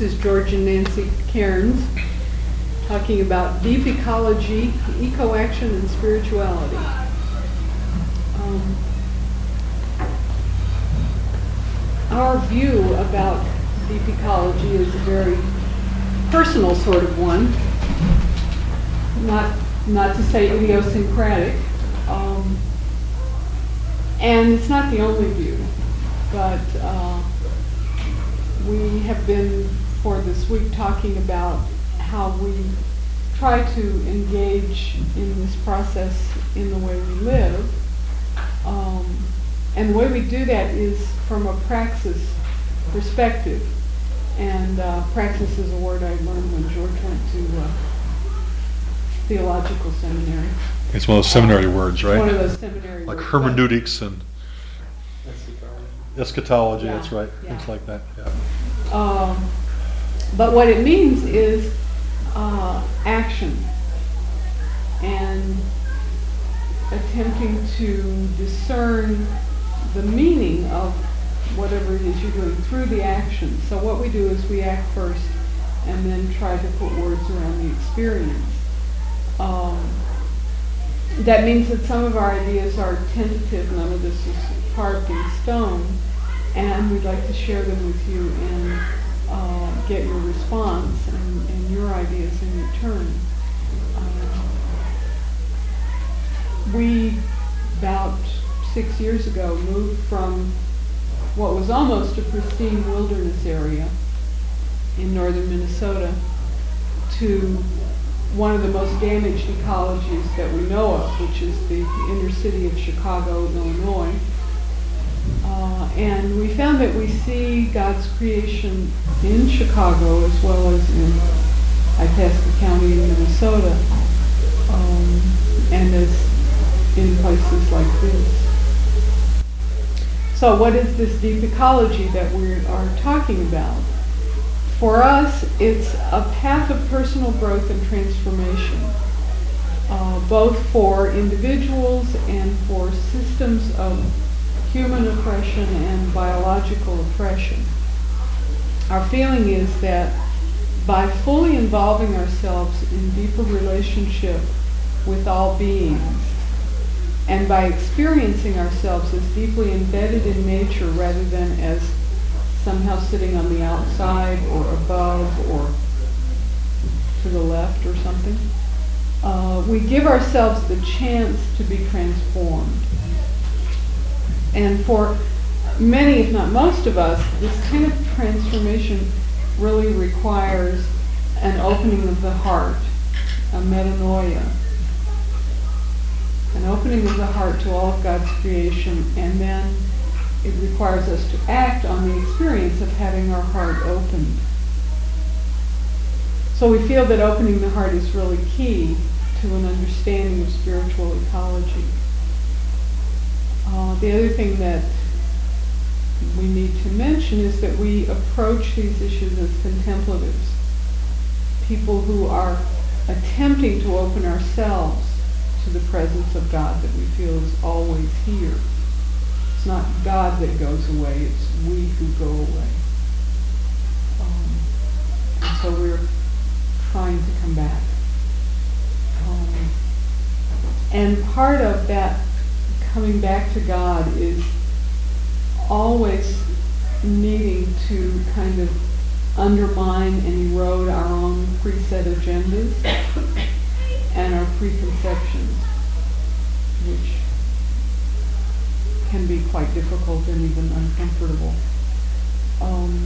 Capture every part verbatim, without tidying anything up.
This is George and Nancy Cairns talking about deep ecology, eco-action, and spirituality. Um, our view about deep ecology is a very personal sort of one, not not to say idiosyncratic, um, and it's not the only view, but uh, we have been for this week talking about how we try to engage in this process in the way we live. Um, and the way we do that is from a praxis perspective. And uh, praxis is a word I learned when George went to uh, theological seminary. It's one of those seminary uh, words, right? One of those seminary like words. Like hermeneutics and Eschatology. Eschatology, yeah, that's right. Yeah. Things like that, yeah. Um, but what it means is uh, action and attempting to discern the meaning of whatever it is you're doing through the action. So what we do is we act first and then try to put words around the experience. Um, that means that some of our ideas are tentative, none of this is carved in stone, and we'd like to share them with you and uh, get your response and, and your ideas in return. Uh, we, about six years ago, moved from what was almost a pristine wilderness area in northern Minnesota to one of the most damaged ecologies that we know of, which is the inner city of Chicago, Illinois. Uh, and we found that we see God's creation in Chicago as well as in Itasca County in Minnesota, um, and as in places like this. So what is this deep ecology that we are talking about? For us, it's a path of personal growth and transformation, uh, both for individuals and for systems of human oppression and biological oppression. Our feeling is that by fully involving ourselves in deeper relationship with all beings, and by experiencing ourselves as deeply embedded in nature rather than as somehow sitting on the outside or above or to the left or something, uh, we give ourselves the chance to be transformed. And for many, if not most of us, this kind of transformation really requires an opening of the heart, a metanoia, an opening of the heart to all of God's creation, and then it requires us to act on the experience of having our heart opened. So we feel that opening the heart is really key to an understanding of spiritual ecology. Uh, the other thing that we need to mention is that we approach these issues as contemplatives, people who are attempting to open ourselves to the presence of God that we feel is always here. It's not God that goes away, it's we who go away. Um, and so we're trying to come back. Um, and part of that coming back to God is always needing to kind of undermine and erode our own preset agendas and our preconceptions, which can be quite difficult and even uncomfortable. Um,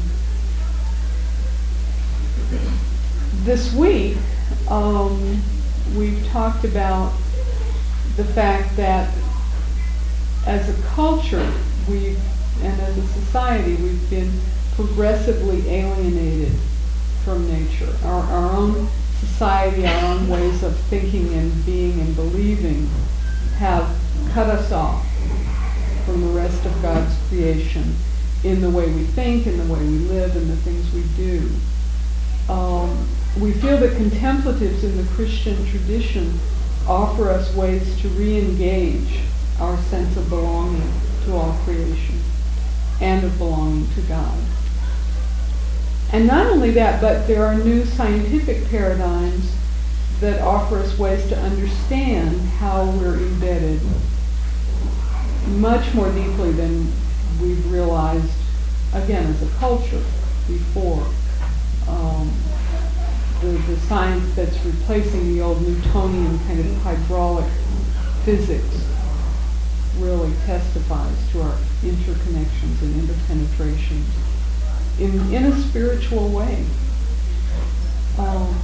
this week, um, we've talked about the fact that as a culture, we've, and as a society, we've been progressively alienated from nature. Our, our own society, our own ways of thinking and being and believing have cut us off from the rest of God's creation in the way we think, in the way we live, and the things we do. Um, we feel that contemplatives in the Christian tradition offer us ways to re-engage our sense of belonging to all creation and of belonging to God. And not only that, but there are new scientific paradigms that offer us ways to understand how we're embedded much more deeply than we've realized, again, as a culture before. Um, the, the science that's replacing the old Newtonian kind of hydraulic physics really testifies to our interconnections and interpenetrations in, in a spiritual way. Um,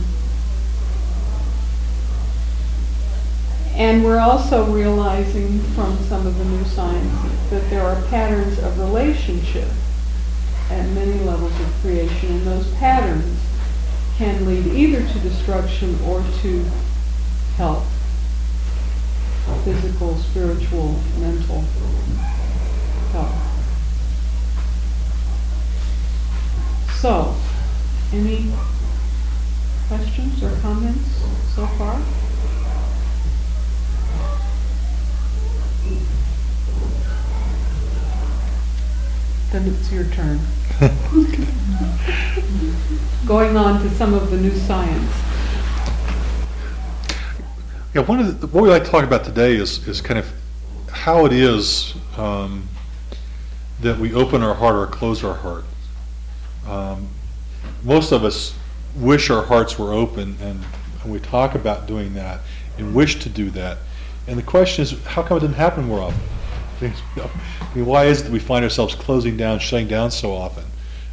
and we're also realizing from some of the new science that there are patterns of relationship at many levels of creation, and those patterns can lead either to destruction or to health, physical, spiritual, mental health. So, any questions or comments so far? Then it's your turn. Going on to some of the new science. Yeah, one of the, what we like to talk about today is is kind of how it is um, that we open our heart or close our heart. Um, most of us wish our hearts were open, and, and we talk about doing that and wish to do that. And the question is, how come it doesn't happen more often? I mean, why is it that we find ourselves closing down, shutting down so often?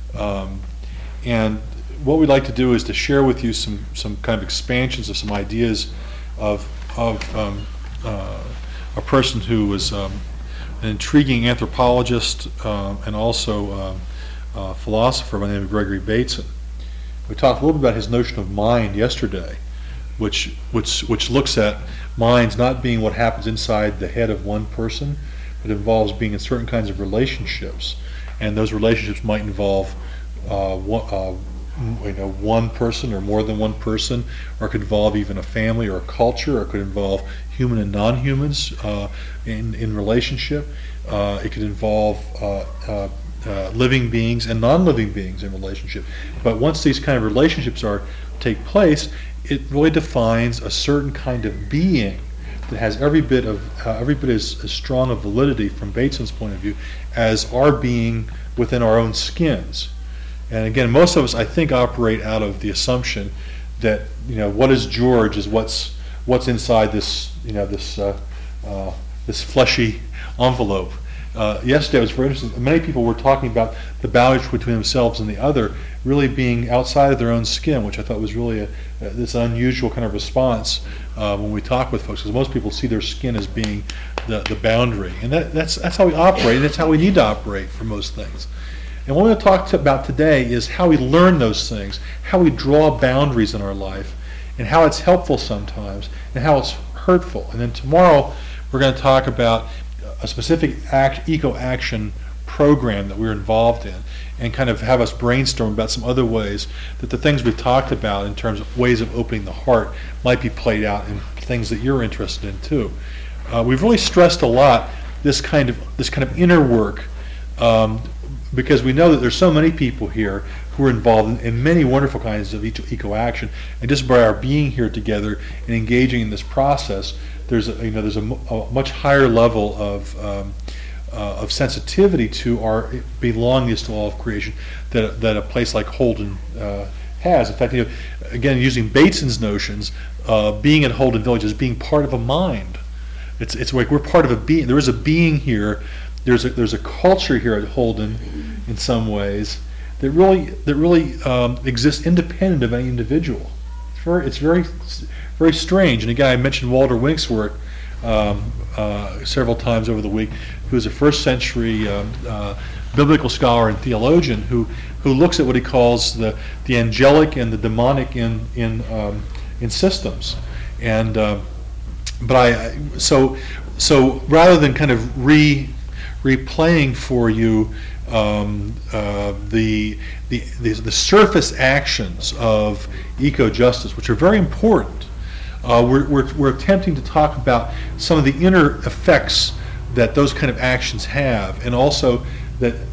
Um, and what we'd like to do is to share with you some some kind of expansions of some ideas of of um, uh, a person who was um, an intriguing anthropologist um, and also um, a philosopher by the name of Gregory Bateson. We talked a little bit about his notion of mind yesterday, which which which looks at minds not being what happens inside the head of one person, but involves being in certain kinds of relationships, and those relationships might involve uh, one, uh, you know, one person or more than one person, or it could involve even a family or a culture, or it could involve human and non-humans uh, in in relationship. Uh, it could involve uh, uh, uh, living beings and non-living beings in relationship. But once these kind of relationships are take place, it really defines a certain kind of being that has every bit of uh, every bit as, as strong a validity from Bateson's point of view as our being within our own skins. And again, most of us, I think, operate out of the assumption that, you know, what is George is what's what's inside this, you know, this uh, uh, this fleshy envelope. Uh, yesterday, it was very interesting. Many people were talking about the boundary between themselves and the other really being outside of their own skin, which I thought was really a, a, this unusual kind of response uh, when we talk with folks, because most people see their skin as being the, the boundary, and that, that's that's how we operate, and that's how we need to operate for most things. And what we're going to talk to about today is how we learn those things, how we draw boundaries in our life, and how it's helpful sometimes, and how it's hurtful. And then tomorrow, we're going to talk about a specific act, eco-action program that we're involved in, and kind of have us brainstorm about some other ways that the things we've talked about in terms of ways of opening the heart might be played out in things that you're interested in too. Uh, we've really stressed a lot this kind of this kind of inner work um, because we know that there's so many people here who are involved in, in many wonderful kinds of eco- eco-action, and just by our being here together and engaging in this process, there's a, you know there's a, m- a much higher level of um, uh, of sensitivity to our belongingness to all of creation that that a place like Holden uh, has. In fact, you know, again, using Bateson's notions, uh, being at Holden Village is being part of a mind. It's it's like we're part of a being. There is a being here. There's a there's a culture here at Holden, in some ways, that really that really um, exists independent of any individual. It's very it's very very strange. And again, I mentioned Walter Wink's work um, uh, several times over the week, who is a first century um, uh, biblical scholar and theologian who who looks at what he calls the the angelic and the demonic in in um, in systems. And uh, but I so so rather than kind of re replaying for you um, uh, the, the the the surface actions of eco-justice, which are very important, uh, we're, we're we're attempting to talk about some of the inner effects that those kind of actions have, and also that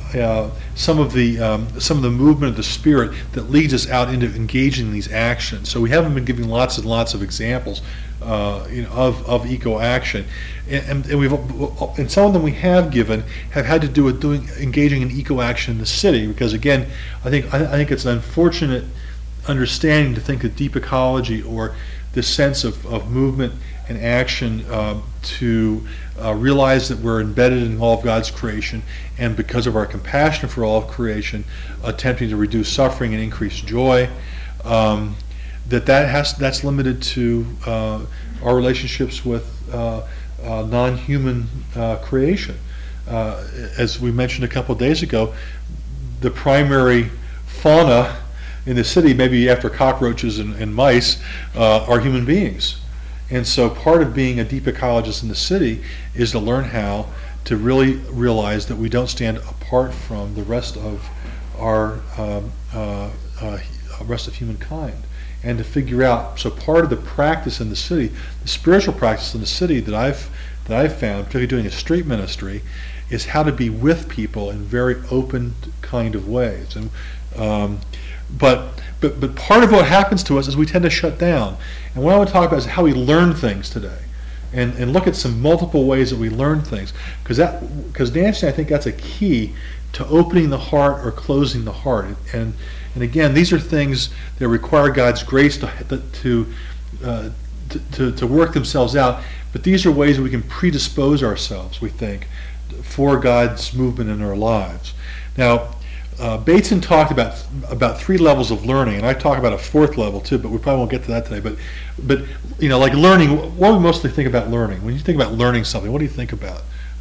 uh, some of the um, some of the movement of the Spirit that leads us out into engaging in these actions. So we haven't been giving lots and lots of examples, uh, you know, of, of eco action, and, and we've and some of them we have given have had to do with doing engaging in eco action in the city, because again, I think I, I think it's an unfortunate understanding to think that deep ecology, or this sense of, of movement and action, um, to uh, realize that we're embedded in all of God's creation, and because of our compassion for all of creation, attempting to reduce suffering and increase joy, um, that that has that's limited to uh, our relationships with uh, uh, non-human uh, creation. Uh, as we mentioned a couple of days ago, the primary fauna in the city, maybe after cockroaches and, and mice, uh, are human beings. And so part of being a deep ecologist in the city is to learn how to really realize that we don't stand apart from the rest of our um, uh, uh, rest of humankind, and to figure out. So part of the practice in the city, the spiritual practice in the city that I've that I've found, particularly doing a street ministry, is how to be with people in very open kind of ways. And um, But, but but part of what happens to us is we tend to shut down. And what I want to talk about is how we learn things today, and and look at some multiple ways that we learn things. Because that because Nancy, I think that's a key to opening the heart or closing the heart. And and again, these are things that require God's grace to to uh, to, to, to work themselves out. But these are ways that we can predispose ourselves, we think, for God's movement in our lives. Now, Uh, Bateson talked about about three levels of learning, and I talk about a fourth level too, but we probably won't get to that today. But, but you know, like learning, what do we mostly think about learning? When you think about learning something, what do you think about?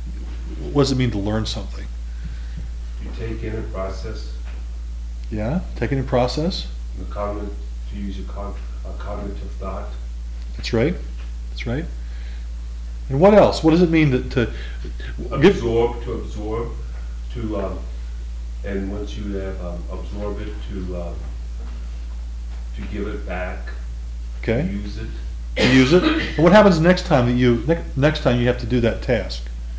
What does it mean to learn something? You take in a process, Yeah, taking a process. the cognitive, to use a, con- a cognitive thought. That's right. That's right. And what else? What does it mean to, to give? Absorb, to absorb, to, um, and once you have um, absorbed it, to uh, to give it back, Okay. to use it. To use it. And what happens next time that you ne- next time you have to do that task?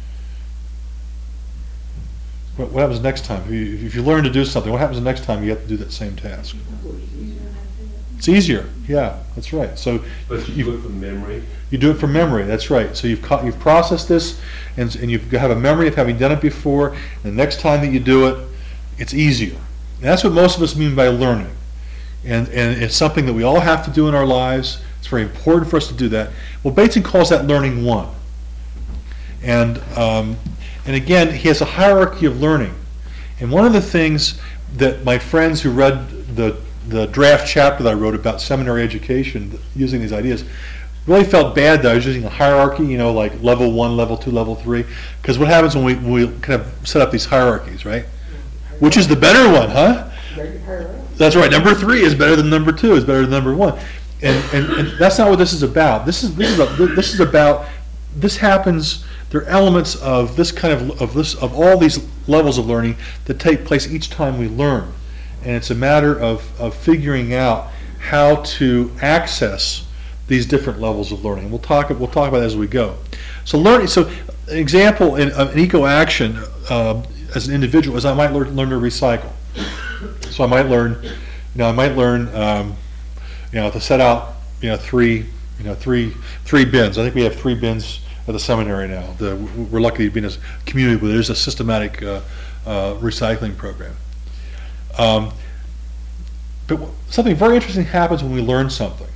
What, what happens next time? If you, if you learn to do something, what happens the next time you have to do that same task? It's easier. Yeah, that's right. So But you you do it from memory. you do it from memory. That's right. So you've co- you've processed this, and and you have a memory of having done it before. And the next time that you do it, it's easier. And that's what most of us mean by learning. And and it's something that we all have to do in our lives. It's very important for us to do that. Well, Bateson calls that learning one. And um, and again, he has a hierarchy of learning. And one of the things that my friends who read the the draft chapter that I wrote about seminary education using these ideas really felt bad that I was using a hierarchy, you know, like level one, level two, level three. Because what happens when we, when we kind of set up these hierarchies, right? Which is the better one, huh? That's right. Number three is better than number two. Is better than number one, and, and and that's not what this is about. This is this is a, this is about this happens. There are elements of this kind of of this of all these levels of learning that take place each time we learn, and it's a matter of of figuring out how to access these different levels of learning. We'll talk we'll talk about it as we go. So learning. So an example in an eco action. Uh, as an individual, is I might learn, learn to recycle. So I might learn, you know, I might learn, um, you know, to set out, you know, three, you know, three, three bins. I think we have three bins at the seminary now. The, we're lucky to be in a community where there's a systematic uh, uh, recycling program. Um, but something very interesting happens when we learn something.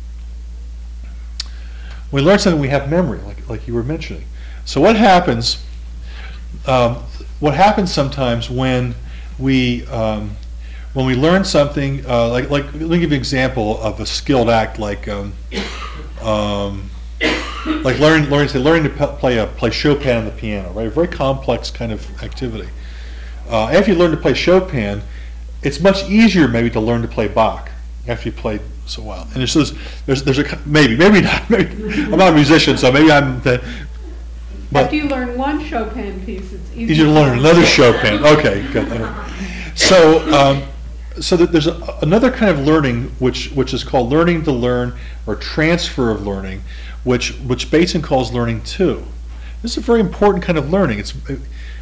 When we learn something, we have memory, like like you were mentioning. So what happens? Um, What happens sometimes when we um, when we learn something, uh, like like let me give you an example of a skilled act, like um, um, like learning learning say learning to p- play a play Chopin on the piano, right? A very complex kind of activity. Uh, after you learn to play Chopin, it's much easier maybe to learn to play Bach after you played so well. And there's there's there's, there's a maybe maybe not. Maybe, I'm not a musician, so maybe I'm. The, But After you learn one Chopin piece, it's easy easier to learn another Chopin. Okay, good. So, um, so that there's a, another kind of learning which which is called learning to learn, or transfer of learning, which which Bateson calls learning two. This is a very important kind of learning. It's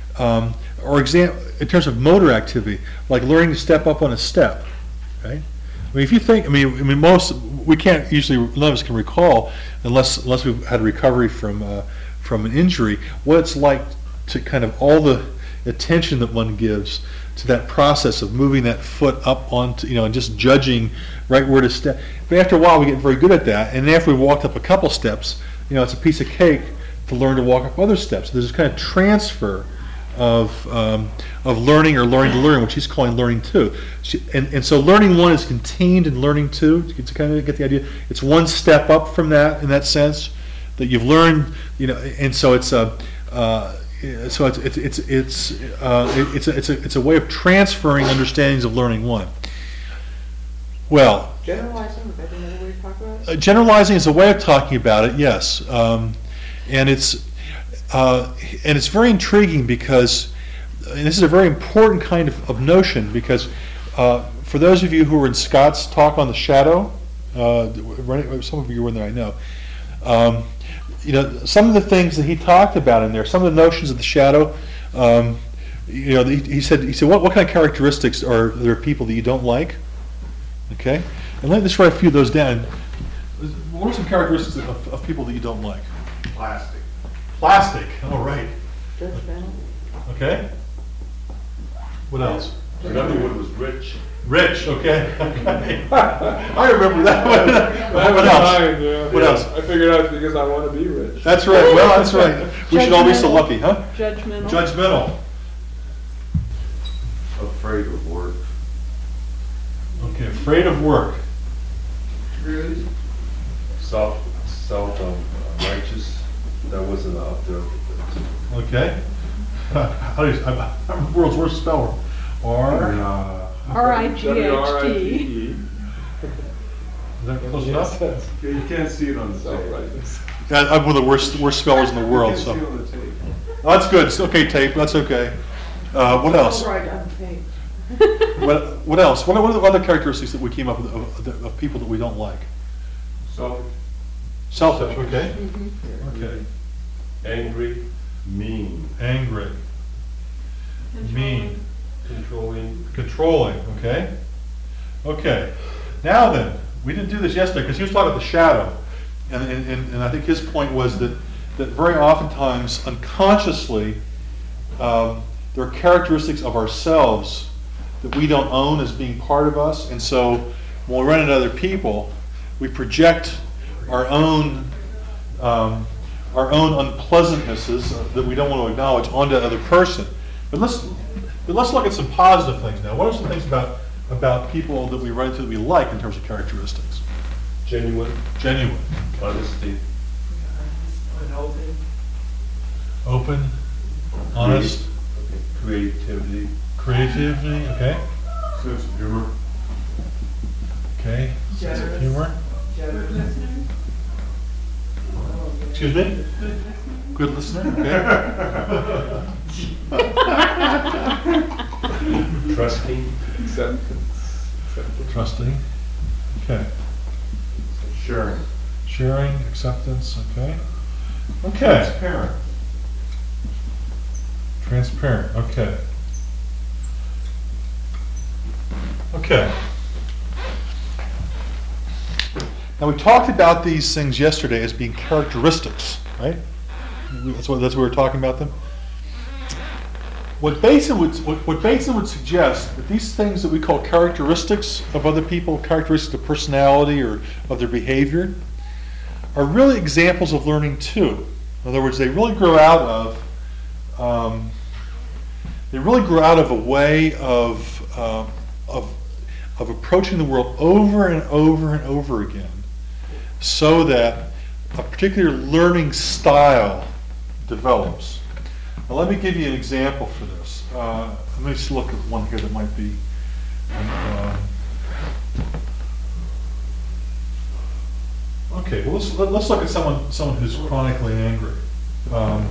Um, or exam, in terms of motor activity, like learning to step up on a step, right? I mean, if you think, I mean, I mean, most, we can't usually, none of us can recall, unless, unless we've had recovery from, uh, from an injury, what it's like to kind of all the attention that one gives to that process of moving that foot up onto, you know, and just judging right where to step. But after a while, we get very good at that, and after we walked up a couple steps, you know, it's a piece of cake to learn to walk up other steps. There's this kind of transfer of um, of learning or learning to learn, which he's calling learning two. She- And, and so learning one is contained in learning two, to, to kind of get the idea. It's one step up from that in that sense, that you've learned, you know, and so it's a, uh, so it's it's it's it's uh, it- it's a, it's a it's a way of transferring understandings of learning one. Well, Generalizing, is that another way to talk about it? uh, generalizing is a way of talking about it, yes, um, and it's uh, and it's very intriguing because, and this is a very important kind of, of notion because uh, for those of you who were in Scott's talk on the shadow, uh, some of you were in there, I know. Um, you know, some of the things that he talked about in there, some of the notions of the shadow. Um, you know, he, he said, he said, what what kind of characteristics are there people that you don't like? Okay, and let me just write a few of those down. What are some characteristics of, of people that you don't like? Plastic. Plastic. All right. Judgmental. Okay. What else? Another one was rich. Rich. Okay. I remember that one. I What have a else? line, yeah. What else? I figured out because I want to be rich. That's right. Well, that's right. We should all be so Judgmental. lucky, huh? Judgmental. Judgmental. Afraid of work. Okay. Afraid of work. Rude. Self, self um, righteous. That wasn't up there. Okay. How do you? I'm, I'm the world's worst speller. R. Uh, R I G H T. W R I T E. Is that close Yes, enough? that's yeah, you can't see it on the tape. self-righteous. Yeah, I'm one of the worst worst spellers in the world. You So can't see it on the tape. oh, that's good. It's okay, tape. That's okay. Uh, what else? All right, on tape. What, what else? What are, what are the other characteristics that we came up with of, of, of people that we don't like? Selfish. Selfish, okay. Mhm. Okay. Angry, Mean. Angry. Mean. controlling. Controlling, okay. Okay. Now then, we didn't do this yesterday because he was talking about the shadow. And, and, and and I think his point was that, that very oftentimes, unconsciously, um, there are characteristics of ourselves that we don't own as being part of us. And so when we run into other people, we project our own um, our own unpleasantnesses that we don't want to acknowledge onto the other person. But let's but let's look at some positive things now. What are some things about about people that we run into that we like in terms of characteristics? Genuine, Genuine, honesty, open, honest, creativity, creativity, okay, Sense of humor. okay, sense of Generous. humor. Excuse me? Good listener, okay. trusting, Acceptance. Acceptance. Trusting, okay. Sharing. Sharing, acceptance, okay. Okay. Transparent. Transparent, okay. Okay. Now we talked about these things yesterday as being characteristics, right? That's what that's what we were talking about them. What Basin would what, what Basin would suggest that these things that we call characteristics of other people, characteristics of personality or of their behavior, are really examples of learning too. In other words, they really grow out of um, they really grow out of a way of uh, of of approaching the world over and over and over again, so that a particular learning style develops. Now, let me give you an example for this. Uh, let me just look at one here that might be. Um, okay, well let's let, let's look at someone someone who's chronically angry. Um,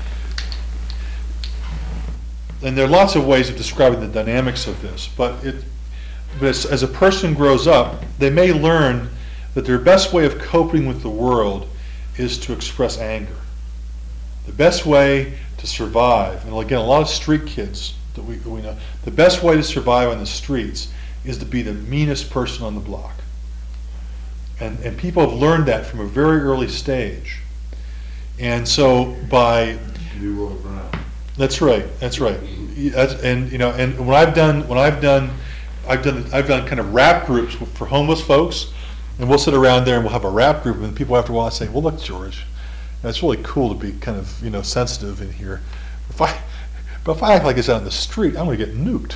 and there are lots of ways of describing the dynamics of this, but it. But as, as a person grows up, they may learn that their best way of coping with the world is to express anger. The best way to survive, and again, a lot of street kids that we, we know, the best way to survive on the streets is to be the meanest person on the block. And, and people have learned that from a very early stage. And so by, You will run. that's right, that's right. That's, and, you know, and when I've done, when I've done, I've done, I've done kind of rap groups for homeless folks, and we'll sit around there and we'll have a rap group, and people after a while say, well, look, George, it's really cool to be kind of, you know, sensitive in here. If I, but if I act like it's out in the street, I'm going to get nuked.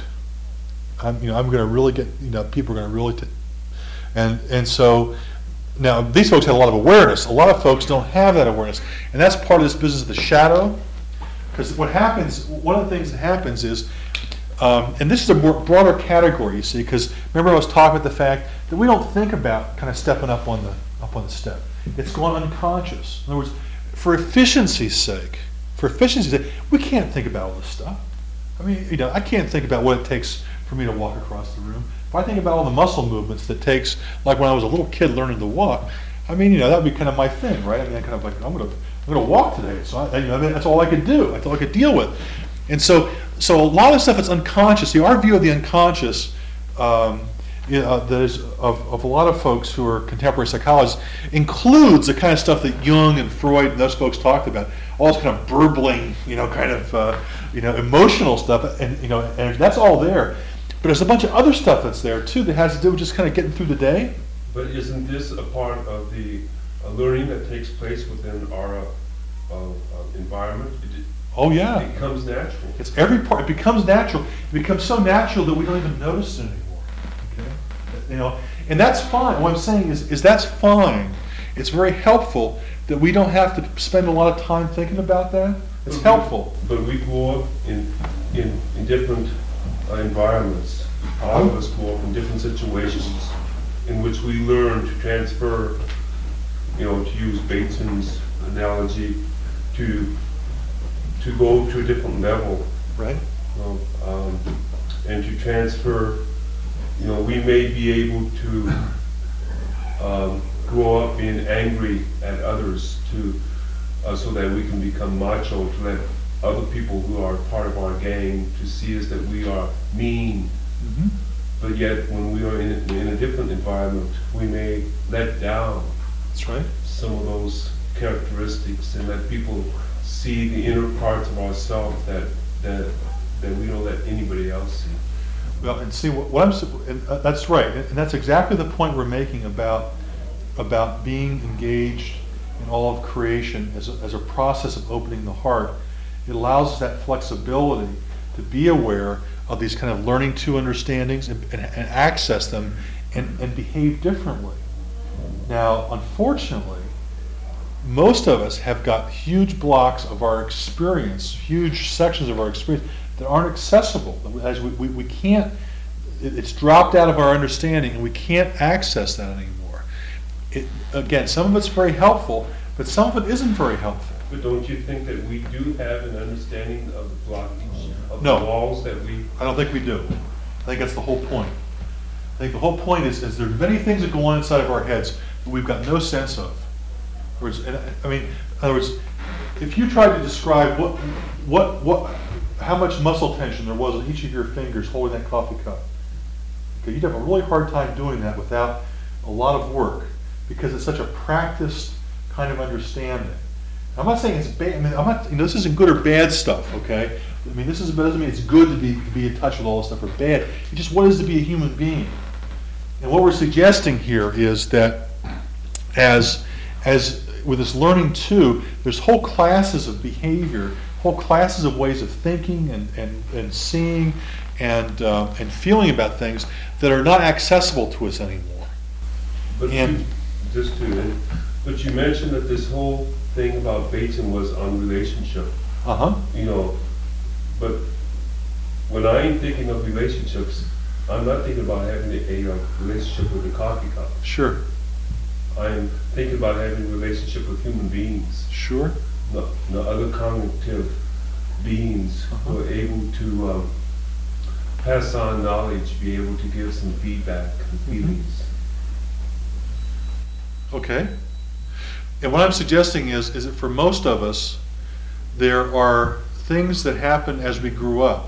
I'm, you know, I'm going to really get, you know, people are going to really, t- and and so now these folks had a lot of awareness. A lot of folks don't have that awareness, and that's part of this business of the shadow. Because what happens, one of the things that happens is, um, and this is a more broader category, you see, because remember I was talking about the fact that we don't think about kind of stepping up on the up on the step. It's gone unconscious. In other words, for efficiency's sake, for efficiency's sake, we can't think about all this stuff. I mean, you know, I can't think about what it takes for me to walk across the room. If I think about all the muscle movements that takes, like when I was a little kid learning to walk, I mean, you know, that would be kind of my thing, right? I mean, I kind of like, I'm gonna, I'm gonna walk today. So I, you know, I mean, that's all I could do. That's all I could deal with. And so, so a lot of stuff is unconscious. See, our view of the unconscious, um, you know, that is of, of a lot of folks who are contemporary psychologists, includes the kind of stuff that Jung and Freud and those folks talked about. All this kind of burbling, you know, kind of, uh, you know, emotional stuff, and you know, and that's all there. But there's a bunch of other stuff that's there too that has to do with just kind of getting through the day. But isn't this a part of the uh, learning that takes place within our uh, uh, uh, environment? It, Oh yeah, it becomes natural. it's every part. It becomes natural. It becomes so natural that we don't even notice it anymore. Okay, you know, and that's fine. What I'm saying is, is that's fine. It's very helpful that we don't have to spend a lot of time thinking about that. It's But we- helpful. But we grow up in, in, in different uh, environments. All of us grow up in different situations in which we learn to transfer, you know, to use Bateson's analogy, to to go to a different level, Right? you know, um, and to transfer, you know, we may be able to um, grow up being angry at others to, uh, so that we can become macho, to let other people who are part of our gang to see us that we are mean. Mm-hmm. But yet, when we are in a, in a different environment, we may let down That's right. some of those characteristics and let people see the inner parts of ourselves that that that we don't let anybody else see. Well, and see what, what I'm. s- And uh, that's right, and and that's exactly the point we're making about about being engaged in all of creation as a, as a process of opening the heart. It allows us that flexibility to be aware of these kind of learning to understandings and, and, and access them and, and behave differently. Now, unfortunately, most of us have got huge blocks of our experience, huge sections of our experience that aren't accessible. As we, we, we can't, it, it's dropped out of our understanding and we can't access that anymore. It, again, some of it's very helpful, but some of it isn't very helpful. But don't you think that we do have an understanding of the blockage of No. the walls that we? I don't think we do. I think that's the whole point. I think the whole point is, is there are many things that go on inside of our heads that we've got no sense of. In other words, and I mean, in other words, if you tried to describe what, what, what, how much muscle tension there was in each of your fingers holding that coffee cup, okay, you'd have a really hard time doing that without a lot of work because it's such a practiced kind of understanding. I'm not saying it's bad. I mean, I'm not. You know, this isn't good or bad stuff. Okay. I mean, this is doesn't mean it's good to be to be in touch with all this stuff or bad. It's just what it is to be a human being. And what we're suggesting here is that as as with this learning too, there's whole classes of behavior, whole classes of ways of thinking and and, and seeing and uh, and feeling about things that are not accessible to us anymore. But And- you, just to, but you mentioned that this whole thing about Bateson was on relationship, Uh huh. you know, but when I'm thinking of relationships, I'm not thinking about having a, a, uh, relationship with a coffee cup. Sure. I'm thinking about having a relationship with human beings, Sure. the, the other cognitive beings who are able to um, pass on knowledge, be able to give some feedback and feelings. Okay. And what I'm suggesting is, is that for most of us, there are things that happened as we grew up.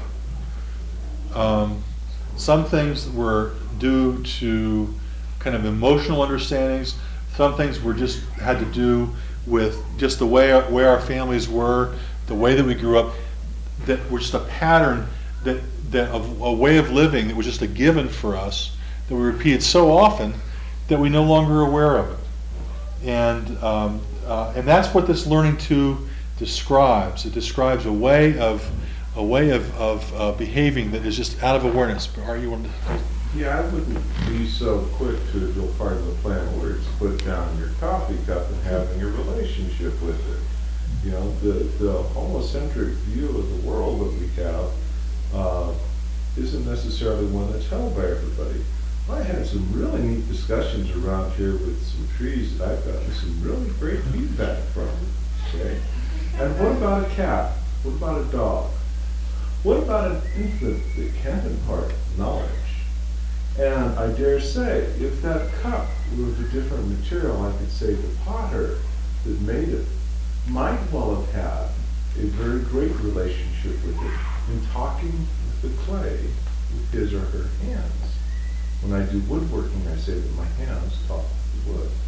Um, some things were due to kind of emotional understandings. Some things were just had to do with just the way our, where our families were, the way that we grew up, that were just a pattern that that of a way of living that was just a given for us that we repeated so often that we no longer are aware of it. And um, uh, and that's what this learning to describes. It describes a way of a way of, of uh, behaving that is just out of awareness. But are you on? Yeah, I wouldn't be so quick to go part of the plan where it's put down your coffee cup and having a relationship with it. You know, the, the homocentric view of the world that we have uh, isn't necessarily one that's held by everybody. I had some really neat discussions around here with some trees that I've gotten some really great feedback from. Okay? And what about a cat? What about a dog? What about an infant that can't impart knowledge? And I dare say, if that cup were of a different material, I could say the potter that made it might well have had a very great relationship with it in talking with the clay with his or her hands. When I do woodworking, I say that my hands talk with the wood.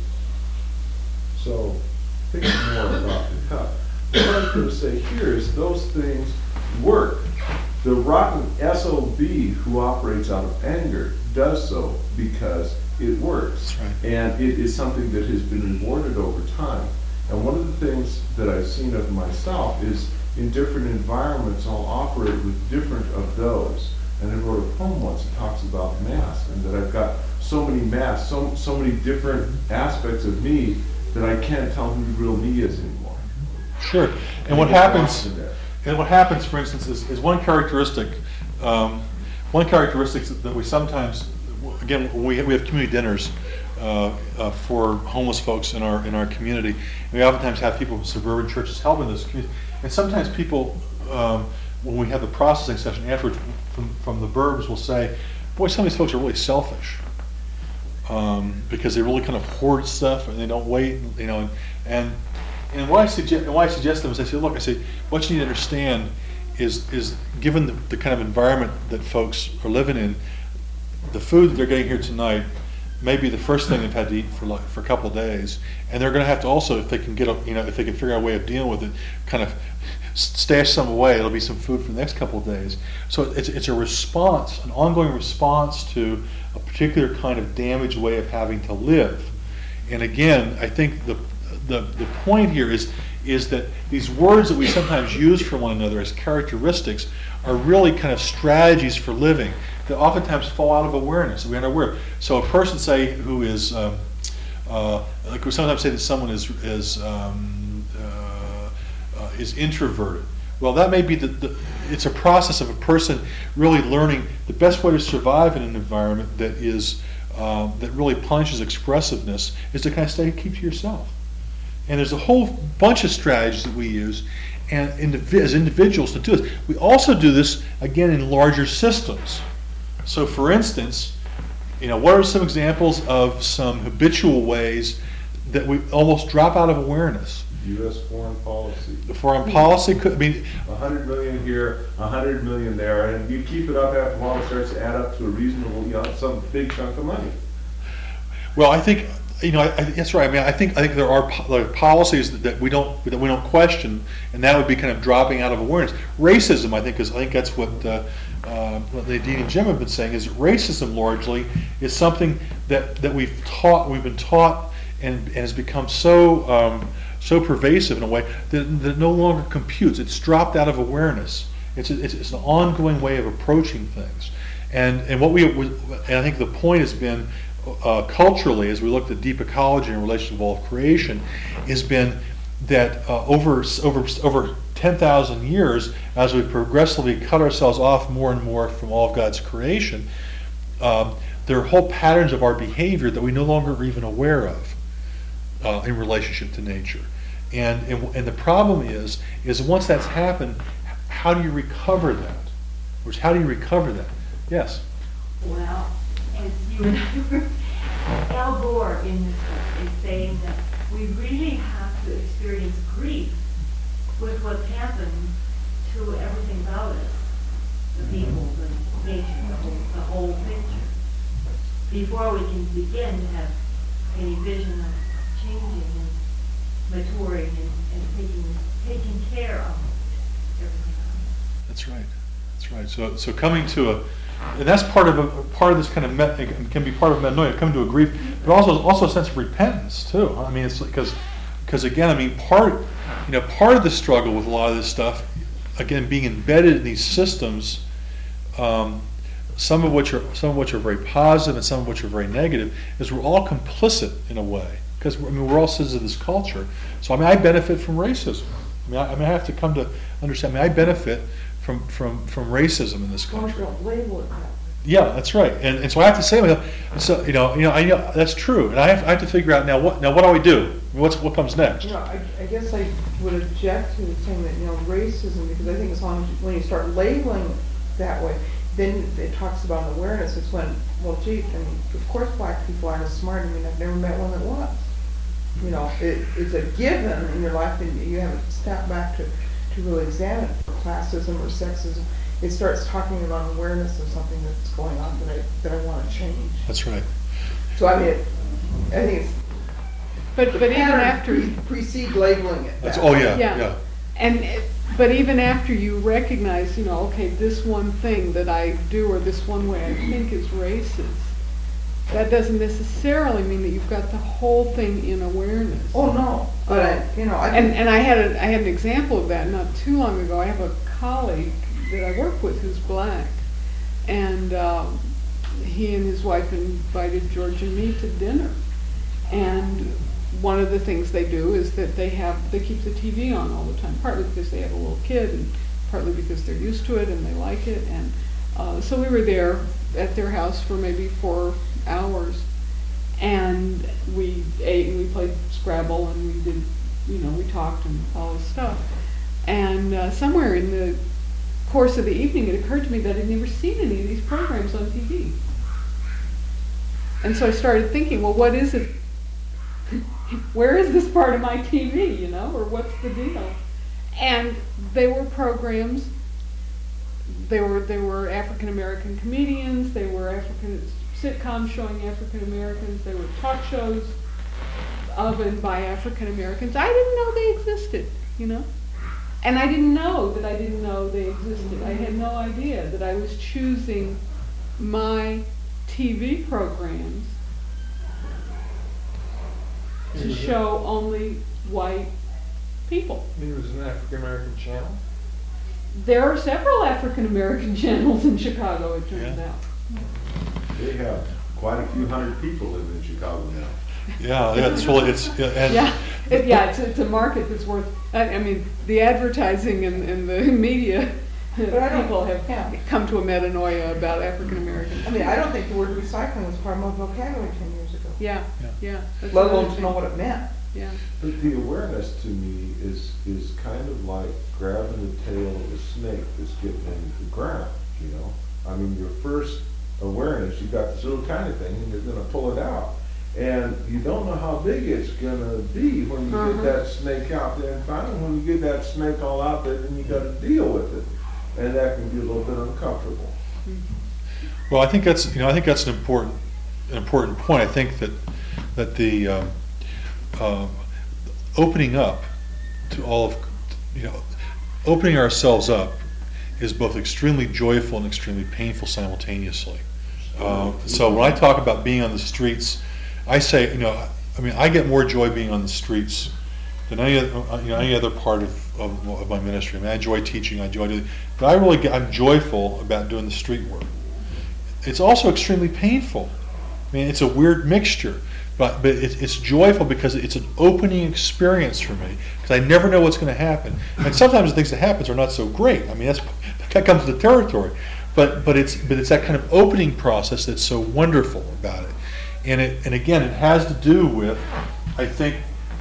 So think more about the cup. What I was going to say here is those things work. The rotten S O B who operates out of anger does so because it works. That's right. And it is something that has been rewarded over time. And one of the things that I've seen of myself is in different environments I'll operate with different of those. And I wrote a poem once that talks about masks, and that I've got so many masks, so, so many different aspects of me that I can't tell who the real me is anymore. Sure. And what I get happens? lost in that. And what happens, for instance, is, is one characteristic. Um, one characteristic that we sometimes, again, we we have community dinners uh, uh, for homeless folks in our in our community. And we oftentimes have people from suburban churches helping this community. And sometimes people, um, when we have the processing session afterwards, from from the burbs, will say, "Boy, some of these folks are really selfish um, because they really kind of hoard stuff and they don't wait, you know." And, and And what I suggest, and why I suggest them is I say, look, I say, what you need to understand is, is given the, the kind of environment that folks are living in, the food that they're getting here tonight may be the first thing they've had to eat for like for a couple of days, and they're going to have to also, if they can get, a, you know, if they can figure out a way of dealing with it, kind of stash some away. It'll be some food for the next couple of days. So it's it's a response, an ongoing response to a particular kind of damaged way of having to live. And again, I think the The, the point here is is that these words that we sometimes use for one another as characteristics are really kind of strategies for living that oftentimes fall out of awareness. We're unaware. So a person, say, who is, um, uh, like we sometimes say that someone is is um, uh, uh, is introverted. Well, that may be the, the it's a process of a person really learning the best way to survive in an environment that is um, that really punishes expressiveness is to kind of stay keep to yourself. And there's a whole bunch of strategies that we use, and indiv- as individuals to do this. We also do this again in larger systems. So, for instance, you know, what are some examples of some habitual ways that we almost drop out of awareness? U S foreign policy. The foreign policy could I mean. A hundred million here, a hundred million there, and you keep it up after a while, it starts to add up to a reasonable, you know, some big chunk of money. Well, I think. You know, I, I, that's right. I mean, I think I think there are, po- there are policies that, that we don't that we don't question, and that would be kind of dropping out of awareness. Racism, I think, is I think that's what uh, uh, what Nadine and Jim have been saying. Is racism largely is something that, that we've taught, we've been taught, and, and has become so um, so pervasive in a way that, that no longer computes. It's dropped out of awareness. It's a, it's, it's an ongoing way of approaching things, and and what we and I think the point has been. Uh, culturally, as we look at deep ecology in relation to all of creation, has been that uh, over over over ten thousand years, as we progressively cut ourselves off more and more from all of God's creation, um, there are whole patterns of our behavior that we no longer are even aware of uh, in relationship to nature. And, and and the problem is is once that's happened, how do you recover that? Or how do you recover that? Yes. Well, as you and I were, Al Gore in this book is saying that we really have to experience grief with what's happened to everything about us, the people, the nature, the whole, the whole picture, before we can begin to have any vision of changing and maturing and, and taking, taking care of everything else. That's right. That's right. So, so coming to a, and that's part of a part of this kind of met, can be part of metanoia, coming to a grief, but also also a sense of repentance too. I mean, it's because because again, I mean, part you know part of the struggle with a lot of this stuff, again, being embedded in these systems, um, some of which are some of which are very positive and some of which are very negative, is we're all complicit in a way because I mean we're all citizens of this culture. So I mean, I benefit from racism. I mean, I, I mean, I have to come to understand. I mean, I benefit from from from racism in this Well, country. don't label it that way. Yeah, that's right. And and so I have to say, so you know, you know, I know that's true, and I have I have to figure out now what now what do I do? What's what comes next? You know, I, I guess I would object to saying that, you know, racism, because I think as long as, you- when you start labeling it that way, then it talks about awareness. It's when, well, gee, I mean, of course black people aren't as smart. I mean, I've never met one that was. You know, it, it's a given in your life, and you have to step back to, to really examine it. For classism or sexism, it starts talking about awareness of something that's going on that I, that I want to change. That's right. So I mean, it, I think it's, But, the but even pattern after, pre- precede labeling it. That's that oh way. yeah Yeah. yeah. and, it- but even after you recognize, you know, okay, this one thing that I do or this one way I think is racist, that doesn't necessarily mean that you've got the whole thing in awareness. Oh, no, but I, you know, I. And, and I had a, I had an example of that not too long ago. I have a colleague that I work with who's black, and um, he and his wife invited George and me to dinner. And one of the things they do is that they have, they keep the T V on all the time, partly because they have a little kid and partly because they're used to it and they like it. And uh, so we were there at their house for maybe four hours, and we ate and we played Scrabble and we did, you know, we talked and all this stuff. And uh, somewhere in the course of the evening, it occurred to me that I'd never seen any of these programs on T V. And so I started thinking, well, what is it? Where is this part of my T V, you know, or what's the deal? And they were programs. They were they were African American comedians. They were African sitcoms showing African Americans. They were talk shows of and by African Americans. I didn't know they existed, you know, and I didn't know that I didn't know they existed. I had no idea that I was choosing my T V programs to show only white people. It was an African American channel. There are several African American channels in Chicago, it turns Yeah. out. They have quite a few hundred people live in Chicago now. Yeah, yeah, it's really, it's, yeah, and, Yeah, it, yeah, it's, it's a market that's worth, I, I mean, the advertising and, and the media But I don't- people have yeah. come to a metanoia about African Americans. I mean, I don't think the word recycling was part of my vocabulary ten years ago. Yeah, Yeah. yeah. that's Let another alone to thing. know what it meant. Yeah, But the awareness to me is, is kind of like grabbing the tail of a snake that's getting into the ground, you know? I mean, your first awareness, you got this little tiny thing and you're gonna pull it out. And you don't know how big it's gonna be when you Uh-huh. get that snake out there. And finally, when you get that snake all out there, then you gotta deal with it. And that can be a little bit uncomfortable. well, I think that's you know I think that's an important an important point. I think that that the um, um, opening up to all of you know opening ourselves up is both extremely joyful and extremely painful simultaneously. Uh, so when I talk about being on the streets, I say, you know, I mean, I get more joy being on the streets than any other, uh, you know, any other part of, of, of my ministry. I mean, I enjoy teaching, I enjoy doing, but I really get, I'm joyful about doing the street work. It's also extremely painful. I mean, it's a weird mixture, but but it, it's joyful because it's an opening experience for me because I never know what's going to happen, and sometimes the things that happens are not so great. I mean, that's that comes with the territory, but but it's but it's that kind of opening process that's so wonderful about it, and it and again it has to do with, I think,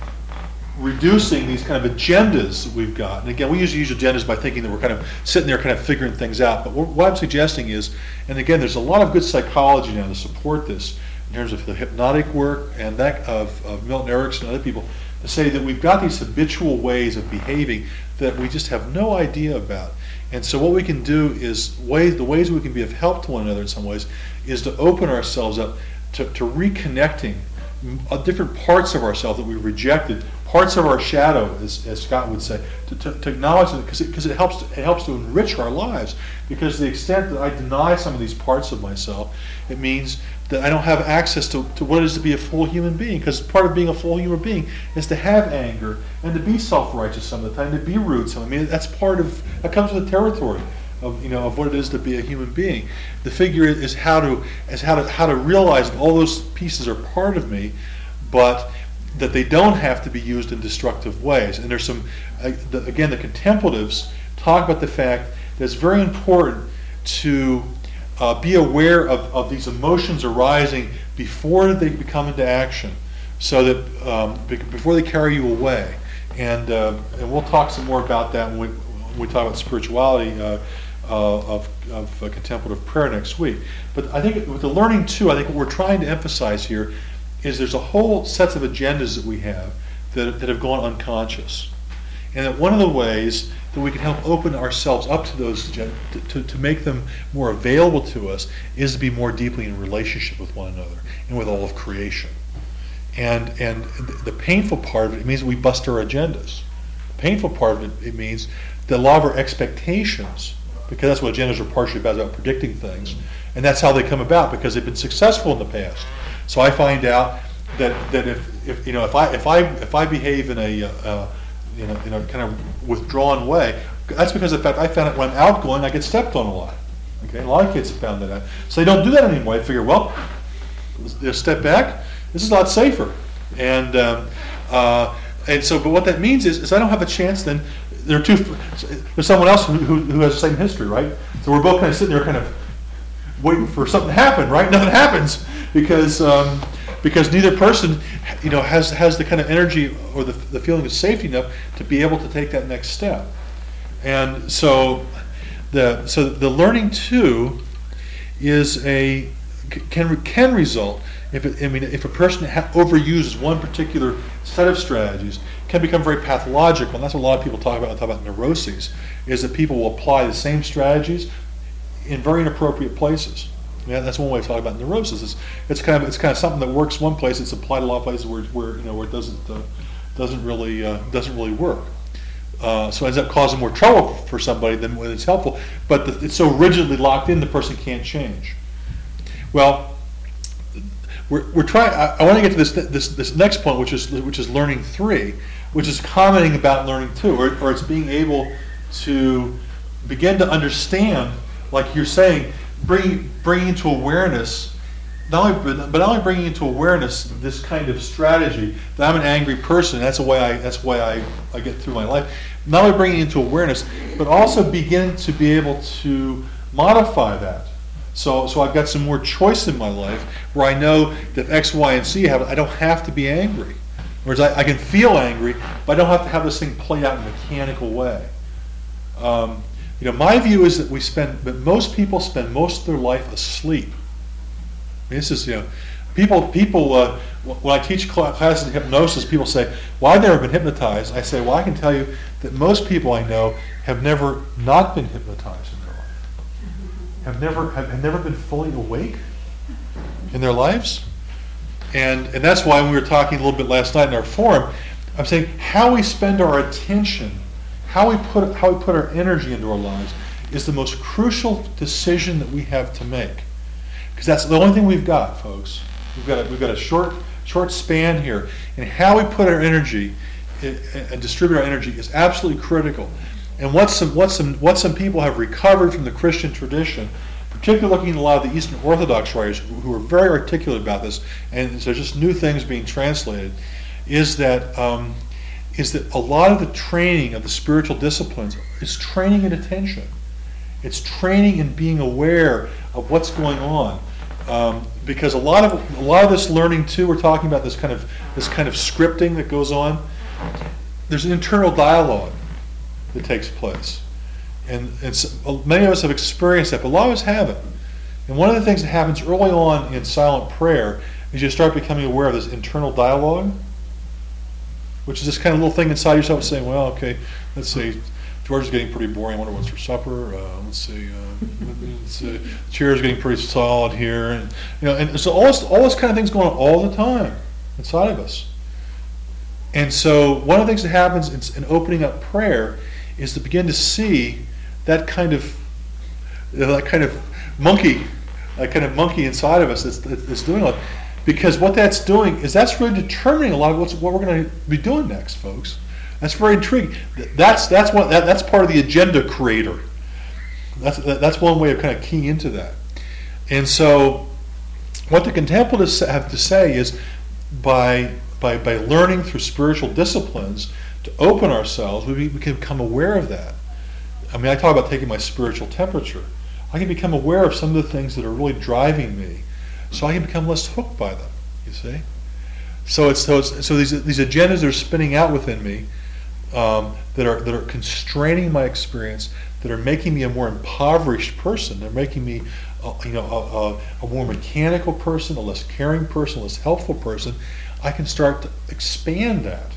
reducing these kind of agendas that we've got. And again, we usually use agendas by thinking that we're kind of sitting there kind of figuring things out. But what what I'm suggesting is, and again, there's a lot of good psychology now to support this in terms of the hypnotic work and that of, of Milton Erickson and other people to say that we've got these habitual ways of behaving that we just have no idea about. And so what we can do is, ways, the ways we can be of help to one another in some ways, is to open ourselves up to, to reconnecting uh, different parts of ourselves that we rejected, parts of our shadow, as, as Scott would say, to, to, to acknowledge it, because it, 'cause it helps to, it helps to enrich our lives. Because to the extent that I deny some of these parts of myself, it means that I don't have access to, to what it is to be a full human being. Because part of being a full human being is to have anger and to be self-righteous some of the time, to be rude some. I mean, that's part of, that comes with the territory of, you know, of what it is to be a human being. The figure is how to, is how to, how to realize that all those pieces are part of me, but that they don't have to be used in destructive ways. And there's some, uh, the, again, the contemplatives talk about the fact that it's very important to uh, be aware of, of these emotions arising before they become into action, so that um, be- before they carry you away. And uh, and we'll talk some more about that when we, when we talk about spirituality uh, uh, of, of uh, contemplative prayer next week. But I think with the learning too, I think what we're trying to emphasize here is there's a whole sets of agendas that we have that, that have gone unconscious. And that one of the ways that we can help open ourselves up to those, to, to, to make them more available to us, is to be more deeply in relationship with one another and with all of creation. And and the painful part of it, it means that we bust our agendas. The painful part of it, it means that a lot of our expectations, because that's what agendas are partially about, about predicting things, and that's how they come about, because they've been successful in the past. So I find out that, that if, if you know if I if I if I behave in a uh, you know in a kind of withdrawn way, that's because of the fact I found that when I'm outgoing I get stepped on a lot. Okay, a lot of kids have found that out. So they don't do that anymore. They figure, well, let's step back. This is a lot safer. And um, uh, and so, but what that means is, is I don't have a chance. Then there are two. There's someone else who, who who has the same history, right? So we're both kind of sitting there, kind of waiting for something to happen, right? Nothing happens because um, because neither person, you know, has has the kind of energy or the the feeling of safety enough to be able to take that next step. And so the so the learning too is a can can result if it, I mean if a person ha- overuses one particular set of strategies, can become very pathological. And that's what a lot of people talk about when they talk about neuroses, is that people will apply the same strategies in very inappropriate places. Yeah, that's one way of talking about neurosis. It's, it's kind of it's kind of something that works one place. It's applied a lot of places where, where you know where it doesn't uh, doesn't really uh, doesn't really work. Uh, so it ends up causing more trouble for somebody than when it's helpful. But the, it's so rigidly locked in, the person can't change. Well, we're we're trying. I, I want to get to this this this next point, which is which is learning three, which is commenting about learning two, or or it's being able to begin to understand, like you're saying, bringing bringing into awareness, not only but not only bringing into awareness this kind of strategy that I'm an angry person. That's the way I that's the way I, I get through my life. Not only bringing it into awareness, but also beginning to be able to modify that. So, so I've got some more choice in my life where I know that X, Y, and Z have. I don't have to be angry. Whereas I, I can feel angry, but I don't have to have this thing played out in a mechanical way. Um, you know, my view is that we spend, but most people spend most of their life asleep. I mean, this is, you know, people. People. Uh, when I teach classes in hypnosis, people say, "Well, I've never been hypnotized." I say, "Well, I can tell you that most people I know have never not been hypnotized in their life." Have never have, have never been fully awake in their lives, and and that's why when we were talking a little bit last night in our forum, I'm saying how we spend our attention, how we put how we put our energy into our lives, is the most crucial decision that we have to make, because that's the only thing we've got, folks. We've got a, we've got a short short span here, and how we put our energy and distribute our energy is absolutely critical. And what some what some what some people have recovered from the Christian tradition, particularly looking at a lot of the Eastern Orthodox writers who are very articulate about this, and there's just new things being translated, is that um, is that a lot of the training of the spiritual disciplines is training in attention. It's training in being aware of what's going on, um, because a lot of a lot of this learning too, we're talking about this kind of this kind of scripting that goes on. There's an internal dialogue that takes place, and and so, many of us have experienced that, but a lot of us haven't. And one of the things that happens early on in silent prayer is you start becoming aware of this internal dialogue. which is this kind of little thing inside yourself saying, well, okay, let's see, George is getting pretty boring. I wonder what's for supper. Uh, let's see, uh, let's see, the chair is getting pretty solid here, and you know, and so all this, all this kind of things going on all the time inside of us. And so one of the things that happens in, in opening up prayer is to begin to see that kind of you know, that kind of monkey, that kind of monkey inside of us that's, that's doing it. Because what that's doing is that's really determining a lot of what's, what we're going to be doing next, folks. That's very intriguing. That's that's what that, that's part of the agenda creator. That's that's one way of kind of keying into that. And so, what the contemplatives have to say is, by by by learning through spiritual disciplines to open ourselves, we, we can become aware of that. I mean, I talk about taking my spiritual temperature. I can become aware of some of the things that are really driving me, so I can become less hooked by them. You see. So it's so, it's, so these these agendas are spinning out within me. Um, that are that are constraining my experience, that are making me a more impoverished person. They're making me, uh, you know, a, a, a more mechanical person, a less caring person, a less helpful person. I can start to expand that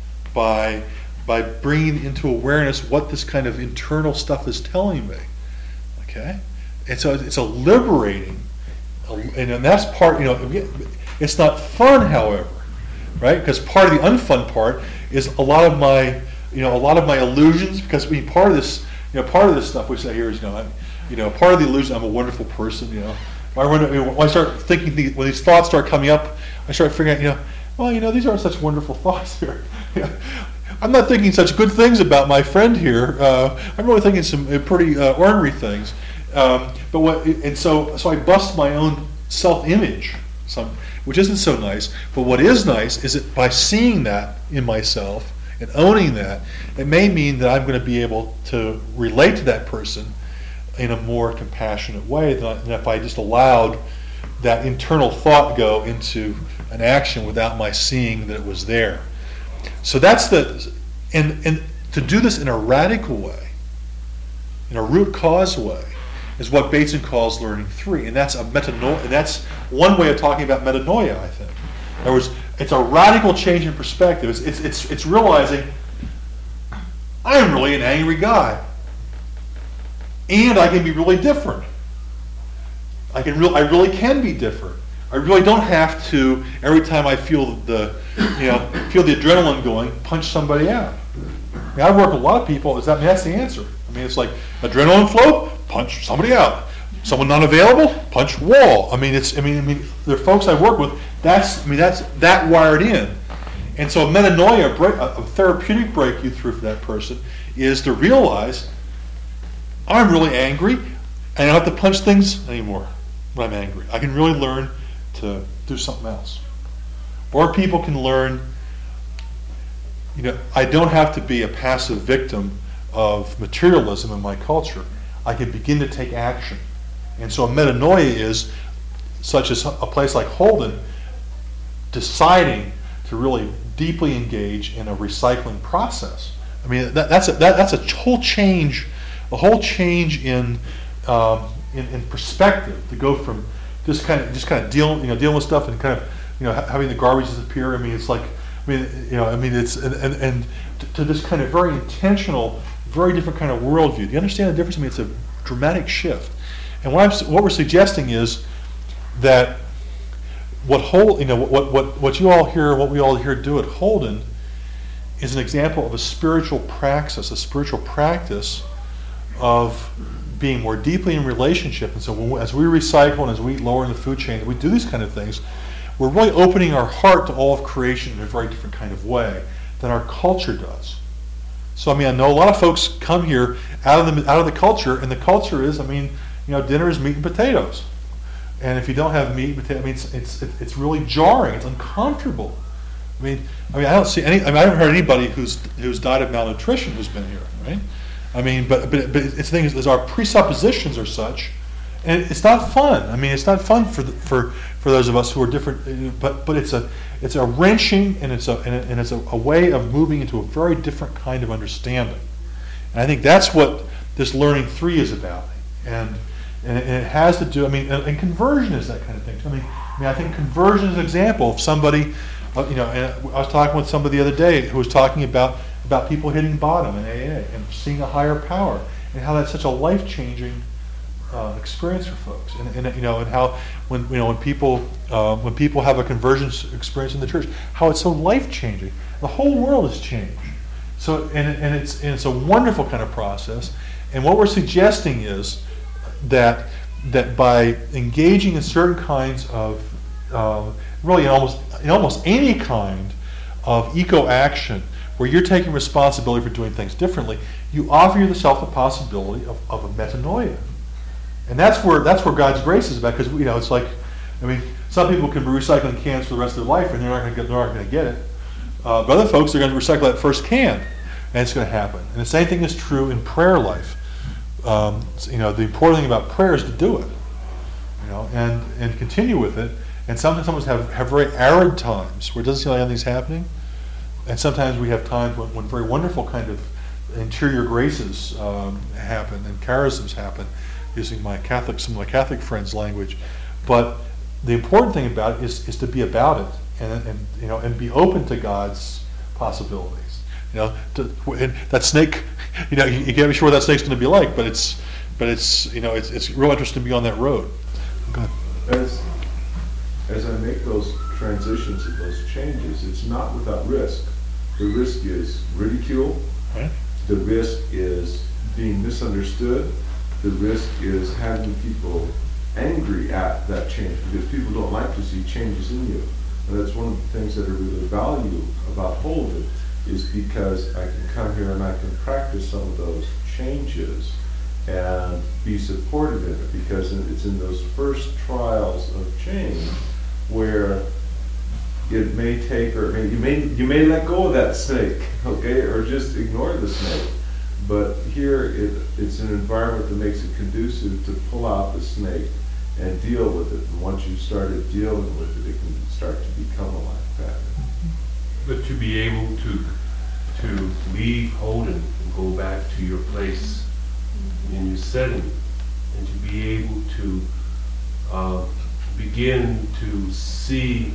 by by bringing into awareness what this kind of internal stuff is telling me. Okay, and so it's a liberating, and, and that's part. You know, it's not fun, however, right? Because part of the unfun part is a lot of my, you know, a lot of my illusions. Because I mean, part of this, you know, part of this stuff we say here is, you know, I'm, you know, part of the illusion I'm a wonderful person. You know, when I, when I start thinking, the, when these thoughts start coming up, I start figuring out, you know, well, you know, these aren't such wonderful thoughts here. You know, I'm not thinking such good things about my friend here. Uh, I'm really thinking some uh, pretty uh, ornery things. Um, but what, and so, so I bust my own self-image. Some, which isn't so nice. But what is nice is that by seeing that in myself and owning that, it may mean that I'm going to be able to relate to that person in a more compassionate way than if I just allowed that internal thought go into an action without my seeing that it was there. So that's the, and, and to do this in a radical way, in a root cause way, is what Bateson calls learning three, and that's a metanoia. And that's one way of talking about metanoia, I think. In other words, it's a radical change in perspective. It's it's it's, it's realizing I'm really an angry guy, and I can be really different. I can real I really can be different. I really don't have to every time I feel the you know feel the adrenaline going, punch somebody out. I mean, I've worked with a lot of people. Is that I mean, that's the answer? I mean, it's like adrenaline flow, punch somebody out. Someone not available, punch wall. I mean, it's. I mean, I mean, there are folks I work with. That's. I mean, that's that wired in. And so, a metanoia, break, a, a therapeutic breakthrough for that person, is to realize I'm really angry, and I don't have to punch things anymore when I'm angry. I can really learn to do something else. Or people can learn. You know, I don't have to be a passive victim of materialism in my culture. I can begin to take action. And so a metanoia is, such as a place like Holden, deciding to really deeply engage in a recycling process. I mean, that, that's a, that, that's a whole change, a whole change in, um, in in perspective to go from just kind of just kind of dealing you know dealing with stuff and kind of you know ha- having the garbage disappear. I mean, it's like I mean you know I mean it's and and, and to, to this kind of very intentional, very different kind of worldview. Do you understand the difference? I mean, it's a dramatic shift. And what I'm what we're suggesting is that what Hol, you know what what what you all hear, what we all here do at Holden, is an example of a spiritual praxis, a spiritual practice of being more deeply in relationship. And so when we, as we recycle and as we lower in the food chain, we do these kind of things, we're really opening our heart to all of creation in a very different kind of way than our culture does. So I mean, I know a lot of folks come here out of the out of the culture, and the culture is, I mean, you know, dinner is meat and potatoes, and if you don't have meat and potato, I mean, it's it's it's really jarring. It's uncomfortable. I mean, I mean, I don't see any. I mean, I haven't heard anybody who's who's died of malnutrition who's been here, right? I mean, but but but it's the thing is, is our presuppositions are such, and it's not fun. I mean, it's not fun for the, for for those of us who are different. But but it's a it's a wrenching and it's a and, it, and it's a, a way of moving into a very different kind of understanding. And I think that's what this learning three is about. And and it, and it has to do. I mean, and, and conversion is that kind of thing. I mean, I mean, I think conversion is an example of somebody uh, you know, and I was talking with somebody the other day who was talking about about people hitting bottom in A A and seeing a higher power, and how that's such a life-changing uh, experience for folks, and, and you know, and how when you know when people uh, when people have a conversion experience in the church, how it's so life-changing. The whole world has changed. So and and it's and it's a wonderful kind of process. And what we're suggesting is that that by engaging in certain kinds of uh, really in almost in almost any kind of eco-action, where you're taking responsibility for doing things differently, you offer yourself the possibility of, of a metanoia. And that's where that's where God's grace is about, because you know it's like, I mean, some people can be recycling cans for the rest of their life and they're not going to get they're not going to get it. Uh, but other folks are going to recycle that first can, and it's going to happen. And the same thing is true in prayer life. Um, you know, the important thing about prayer is to do it, you know, and and continue with it. And sometimes some of us have, have very arid times where it doesn't seem like anything's happening. And sometimes we have times when, when very wonderful kind of interior graces um, happen and charisms happen, using my Catholic, some of my Catholic friends' language. But the important thing about it is, is to be about it and, and you know and be open to God's possibilities. You know, to, and that snake, you know, you, you can't be sure what that snake's going to be like, but it's, but it's, you know, it's it's real interesting to be on that road. Go ahead. As, as I make those transitions and those changes, it's not without risk. The risk is ridicule. Right. The risk is being misunderstood. The risk is having people angry at that change, because people don't like to see changes in you. And that's one of the things that I really value about Holden, is because I can come here and I can practice some of those changes and be supported in it, because it's in those first trials of change where it may take, or you may you may let go of that snake, okay, or just ignore the snake. But here it, it's an environment that makes it conducive to pull out the snake and deal with it. And once you've started dealing with it, it can start to become a life pattern. But to be able to to leave Holden and go back to your place in your setting, and to be able to uh, begin to see,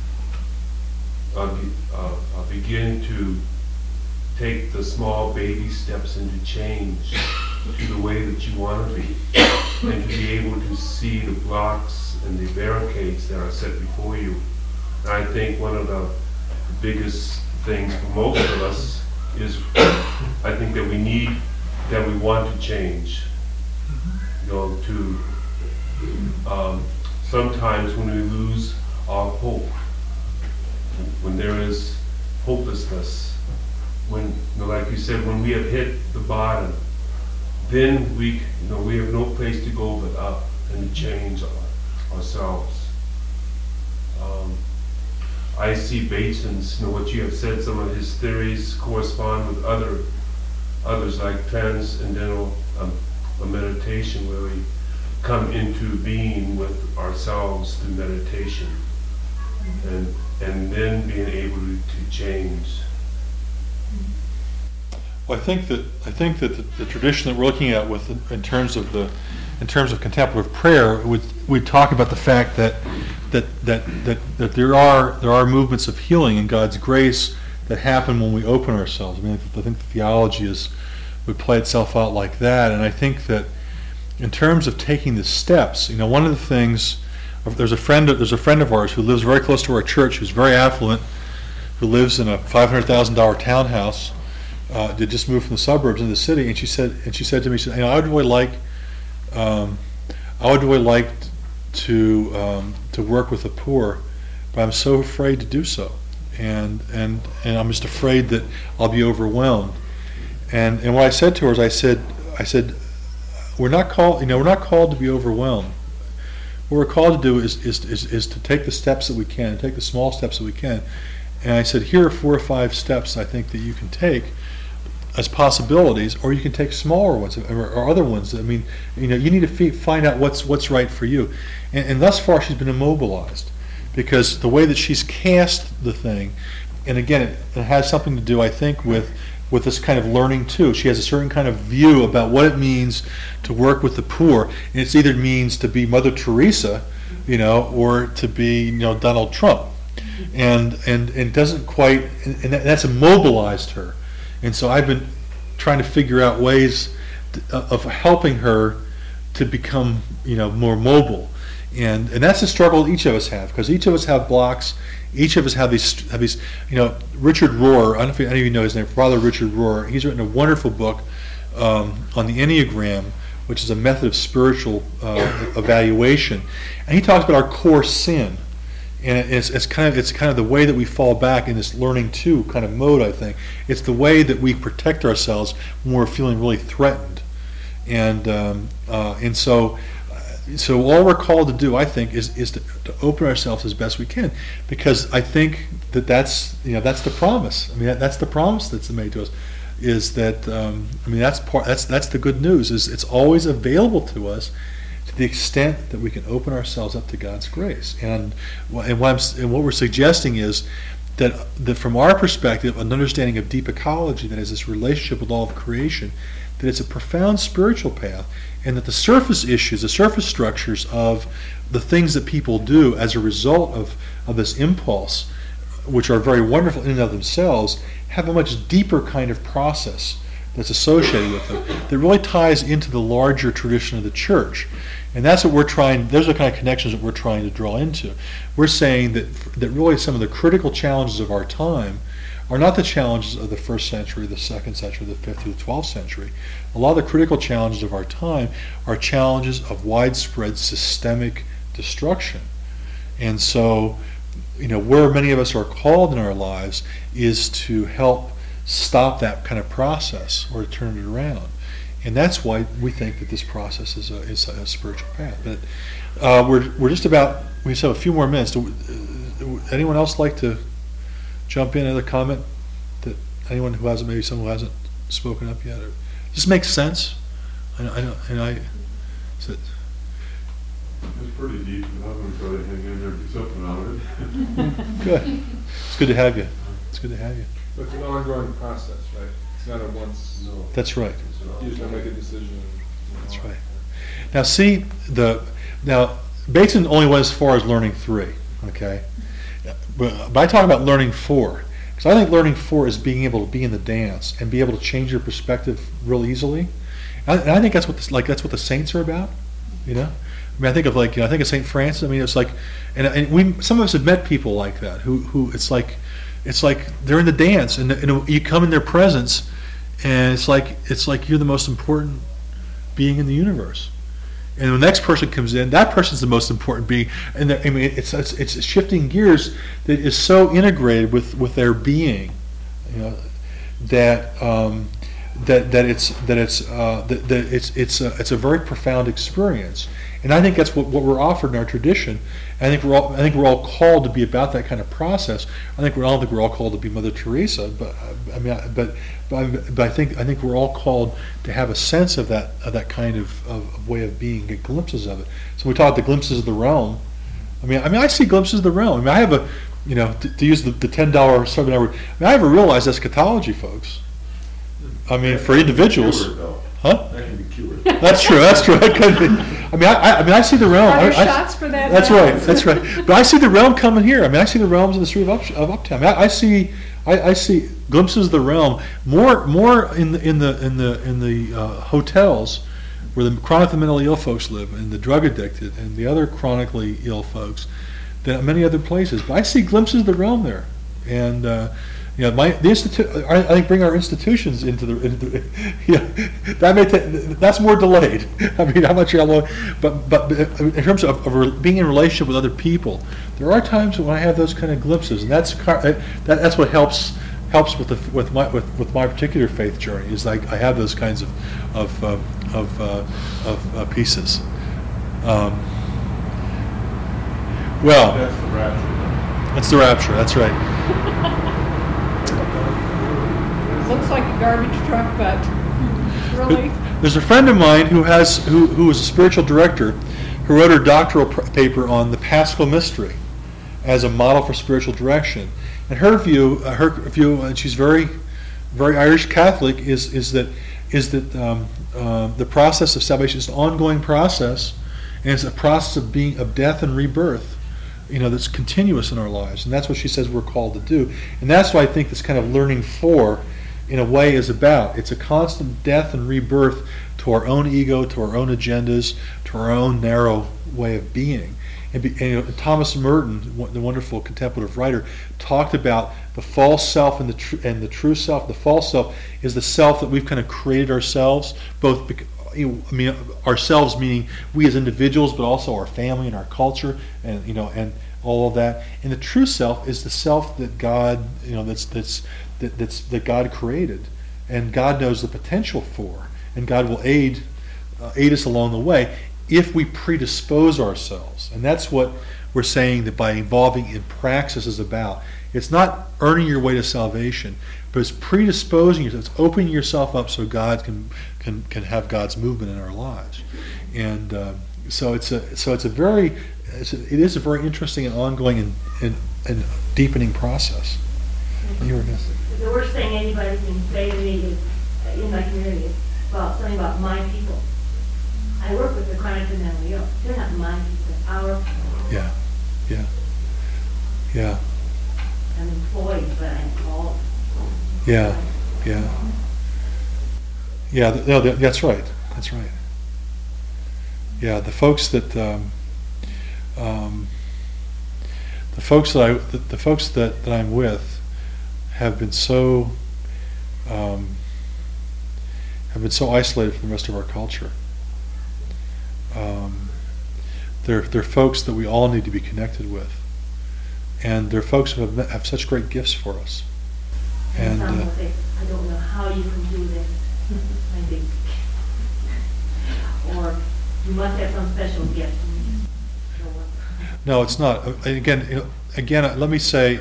uh, be, uh, uh, begin to take the small baby steps into change to the way that you want to be, and to be able to see the blocks and the barricades that are set before you. And I think one of the biggest things for most of us is, I think that we need, that we want to change. You know, to um, sometimes when we lose our hope, when there is hopelessness, when, you know, like you said, when we have hit the bottom, then we, you know, we have no place to go but up and to change our, ourselves. Um, I see Bateson's, you know, what you have said, some of his theories correspond with other others, like transcendental um, a meditation, where we come into being with ourselves through meditation, and and then being able to, to change. Well, I think that I think that the, the tradition that we're looking at with in terms of the in terms of contemplative prayer, would we talk about the fact that that that that that there are there are movements of healing in God's grace that happen when we open ourselves. I mean, I think the theology is would play itself out like that, and I think that in terms of taking the steps, you know, one of the things, there's a friend there's a friend of ours who lives very close to our church, who's very affluent, who lives in a five hundred thousand dollar townhouse. Uh, did just move from the suburbs into the city, and she said, and she said to me, she said, you know, I would really like, um, I would really like to um, to work with the poor, but I'm so afraid to do so, and and and I'm just afraid that I'll be overwhelmed. And and what I said to her is, I said, I said, we're not called, you know, we're not called to be overwhelmed. What we're called to do is is is, is to take the steps that we can, take the small steps that we can. And I said, here are four or five steps I think that you can take as possibilities, or you can take smaller ones or, or other ones. I mean, you know, you need to f- find out what's what's right for you. And, and thus far, she's been immobilized, because the way that she's cast the thing, and again, it, it has something to do, I think, with with this kind of learning too. She has a certain kind of view about what it means to work with the poor, and it's either means to be Mother Teresa, you know, or to be, you know, Donald Trump. and and and doesn't quite, and, and that, that's immobilized her. And so I've been trying to figure out ways to, of helping her to become, you know, more mobile. And and that's a struggle each of us have, because each of us have blocks. Each of us have these have these. You know, Richard Rohr. I don't know if any of you know his name. Father Richard Rohr. He's written a wonderful book um, on the Enneagram, which is a method of spiritual uh, evaluation, and he talks about our core sin, and it's, it's kind of it's kind of the way that we fall back in this learning two kind of mode. I think it's the way that we protect ourselves when we're feeling really threatened, and um, uh, and so. So all we're called to do, I think, is is to, to open ourselves as best we can, because I think that that's you know that's the promise. I mean that, that's the promise that's made to us, is that um, I mean that's part that's that's the good news, is it's always available to us to the extent that we can open ourselves up to God's grace. And and what I'm, and what we're suggesting is that that from our perspective, an understanding of deep ecology, that is this relationship with all of creation, that it's a profound spiritual path, and that the surface issues, the surface structures of the things that people do as a result of, of this impulse, which are very wonderful in and of themselves, have a much deeper kind of process that's associated with them that really ties into the larger tradition of the church. And that's what we're trying, those are the kind of connections that we're trying to draw into. We're saying that that really some of the critical challenges of our time are not the challenges of the first century, the second century, the fifth, or the twelfth century. A lot of the critical challenges of our time are challenges of widespread systemic destruction. And so, you know, where many of us are called in our lives is to help stop that kind of process or to turn it around. And that's why we think that this process is a, is a spiritual path. But uh, we're we're just about, we just have a few more minutes. Do, uh, anyone else like to jump in? Another comment that anyone who hasn't, maybe someone who hasn't spoken up yet? Or, does this make sense? I know, I know, and I. Is it, It's pretty deep, but I'm gonna try to hang in there and do something out of it. good. It's good to have you. It's good to have you. But it's an ongoing process, right? It's not a once, No. That's right. you just don't make a decision. and- That's right. Now, see the now Bateson only went as far as learning three. Okay, but, but I talk about learning four, because I think learning four is being able to be in the dance and be able to change your perspective real easily. And I, and I think that's what this, like that's what the saints are about. You know, I mean, I think of like you know, I think of Saint Francis. I mean, it's like, and, and we some of us have met people like that who who it's like, it's like they're in the dance and, and you come in their presence, and it's like it's like you're the most important being in the universe. And the next person comes in, that person's the most important being. And I mean, it's, it's it's shifting gears that is so integrated with, with their being, you know, that um, that that it's that it's uh, that, that it's it's a, it's a very profound experience. And I think that's what, what we're offered in our tradition. I think we're all I think we're all called to be about that kind of process. I think we're I don't think we're all called to be Mother Teresa, but I mean, but but, I, but I think I think we're all called to have a sense of that of that kind of, of way of being, get glimpses of it. So we talk about the glimpses of the realm. I mean, I mean, I see glimpses of the realm. I mean, I have a, you know, to, to use the, the ten dollar seminar word. I mean, I haven't realized eschatology, folks. I mean, for individuals, Cured, though. huh? That can be cured. That's true. That's true. It could be. I mean, I, I, I mean, I see the realm. Are there I, I- shots for that? That's now? right. That's right. But I see the realm coming here. I mean, I see the realms in the street of, up, of Uptown. I, mean, I, I see, I, I see glimpses of the realm more, more in the in the in the in the uh, hotels where the chronically mentally ill folks live, and the drug addicted, and the other chronically ill folks, than many other places. But I see glimpses of the realm there, and. Uh, You know, my the institute. I, I think bring our institutions into the. Into the yeah, that may ta- that's more delayed. I mean, I'm not sure how long, but but in terms of, of being in relationship with other people, there are times when I have those kind of glimpses, and that's car- that, that's what helps helps with the with my with, with my particular faith journey. Is like I have those kinds of of uh, of uh, of uh, pieces. Um, well, That's the rapture. that's the rapture. That's right. Looks like a garbage truck, but really, There's a friend of mine who has who who was a spiritual director, who wrote her doctoral pr- paper on the Paschal Mystery as a model for spiritual direction. And her view, uh, her view, and she's very, very Irish Catholic, is is that is that um, uh, the process of salvation is an ongoing process, and it's a process of being of death and rebirth, you know, that's continuous in our lives, and that's what she says we're called to do. And that's what I think this kind of learning four, in a way, is about. It's a constant death and rebirth to our own ego, to our own agendas, to our own narrow way of being. And, be, and you know, Thomas Merton, the wonderful contemplative writer, talked about the false self and the tr- and the true self. The false self is the self that we've kind of created ourselves, both. Bec- I mean, ourselves meaning we as individuals, but also our family and our culture, and you know, and all of that. And the true self is the self that God, you know, that's that's that, that's that God created, and God knows the potential for, and God will aid uh, aid us along the way if we predispose ourselves. And that's what we're saying that by involving in praxis is about. It's not earning your way to salvation, but it's predisposing yourself. It's opening yourself up so God can can can have God's movement in our lives. And uh, so it's a so it's a very it's a, it is a very interesting and ongoing and, and, and deepening process. You were gonna say. The worst thing anybody can say to me is, uh, in my community, is about something about my people. I work with the chronically mentally ill. They're not my people, our people. Yeah, yeah, yeah, I'm employed, but I'm called. yeah, yeah, yeah. th- No, th- that's right. That's right. Yeah, the folks that um, um, the folks that I the, the folks that, that I'm with have been so um, have been so isolated from the rest of our culture. Um, they're they're folks that we all need to be connected with, and they're folks who have met, have such great gifts for us. And some uh, will say, I don't know how you can do this. I think, or you must have some special gift. So, uh, no, it's not. Uh, Again, you know, again, uh, let me say,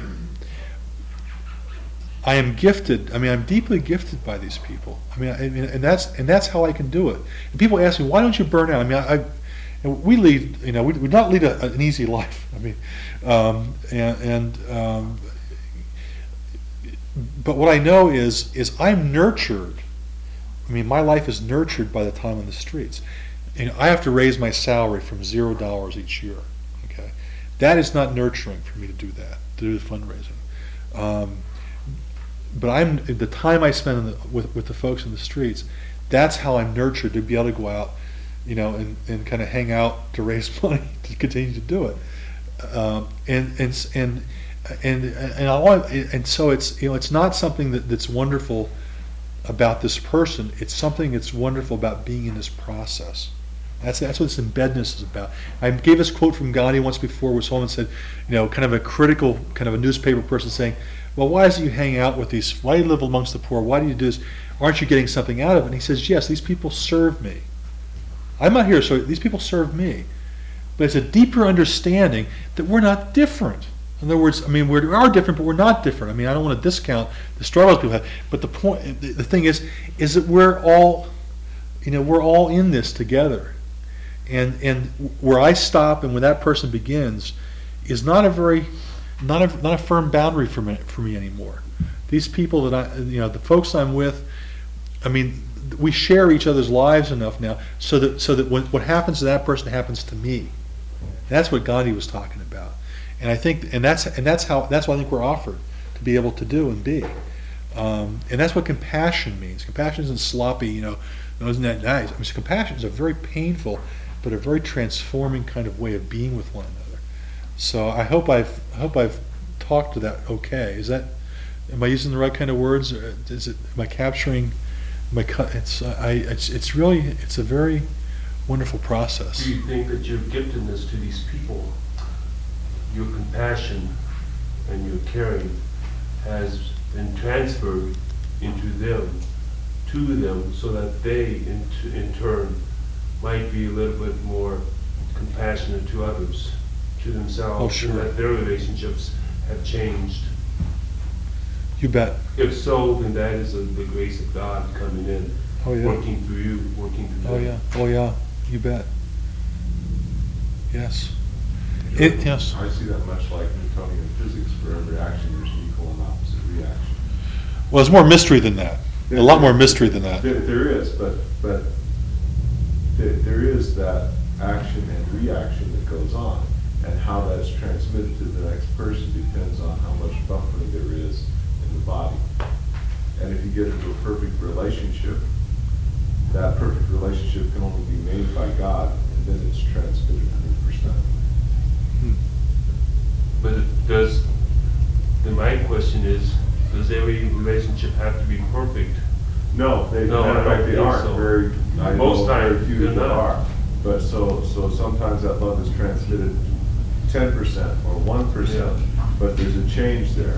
I am gifted. I mean, I'm deeply gifted by these people. I mean, I, mean, and that's and that's how I can do it. And people ask me, why don't you burn out? I mean, I, I and we lead. You know, we we not lead a, an easy life. I mean, um, and, and um, but what I know is is I'm nurtured. I mean, my life is nurtured by the time on the streets. You know, I have to raise my salary from zero dollars each year. Okay, that is not nurturing for me to do that. To do the fundraising. Um, But I'm the time I spend in the, with with the folks in the streets. That's how I'm nurtured to be able to go out, you know, and, and kind of hang out to raise money to continue to do it. Um, and and and and and I want and so it's you know it's not something that, that's wonderful about this person. It's something that's wonderful about being in this process. That's that's what this embeddedness is about. I gave this quote from Gandhi once before, where someone said, you know, kind of a critical kind of a newspaper person saying, well, why is it you hang out with these, why do you live amongst the poor, why do you do this, aren't you getting something out of it? And he says, yes, these people serve me. I'm not here, so these people serve me. But it's a deeper understanding that we're not different. In other words, I mean, we're, we are different, but we're not different. I mean, I don't want to discount the struggles people have, but the point, the, the thing is, is that we're all, you know, we're all in this together. And and where I stop and where that person begins is not a very Not a not a firm boundary for me for me anymore. These people that I, you know, the folks I'm with, I mean, we share each other's lives enough now, so that so that when, what happens to that person happens to me. That's what Gandhi was talking about, and I think, and that's and that's how that's what I think we're offered to be able to do and be, um, and that's what compassion means. Compassion isn't sloppy, you know, no, isn't that nice? I mean, compassion is a very painful, but a very transforming kind of way of being with one another. So I hope I've I hope I've talked to that okay. Is that, am I using the right kind of words? Or is it, am I capturing my cut? It's I it's it's really it's a very wonderful process. Do you think that your giftedness to these people, your compassion and your caring, has been transferred into them, to them, so that they in, in turn might be a little bit more compassionate to others, to themselves, Oh, sure. and that their relationships have changed? You bet. If so, then that is a, the grace of God coming in, Oh yeah. working through you, working through them. Oh yeah. Oh yeah. You bet. Yes. It yes. I see that much like Newtonian physics. For every action, there's an equal and opposite reaction. Well, there's more mystery than that. A lot more mystery than that. There, there is, but but there, there is that action and reaction that goes on, And how that's transmitted to the next person depends on how much buffering there is in the body. And if you get into a perfect relationship, that perfect relationship can only be made by God, and then it's transmitted one hundred percent. But it does, then my question is, does every relationship have to be perfect? No, they, No, matter of I don't fact, they think aren't so. very, I Most know very times few they're that not. are. But so, so sometimes that love is transmitted ten percent or one percent, but there's a change there.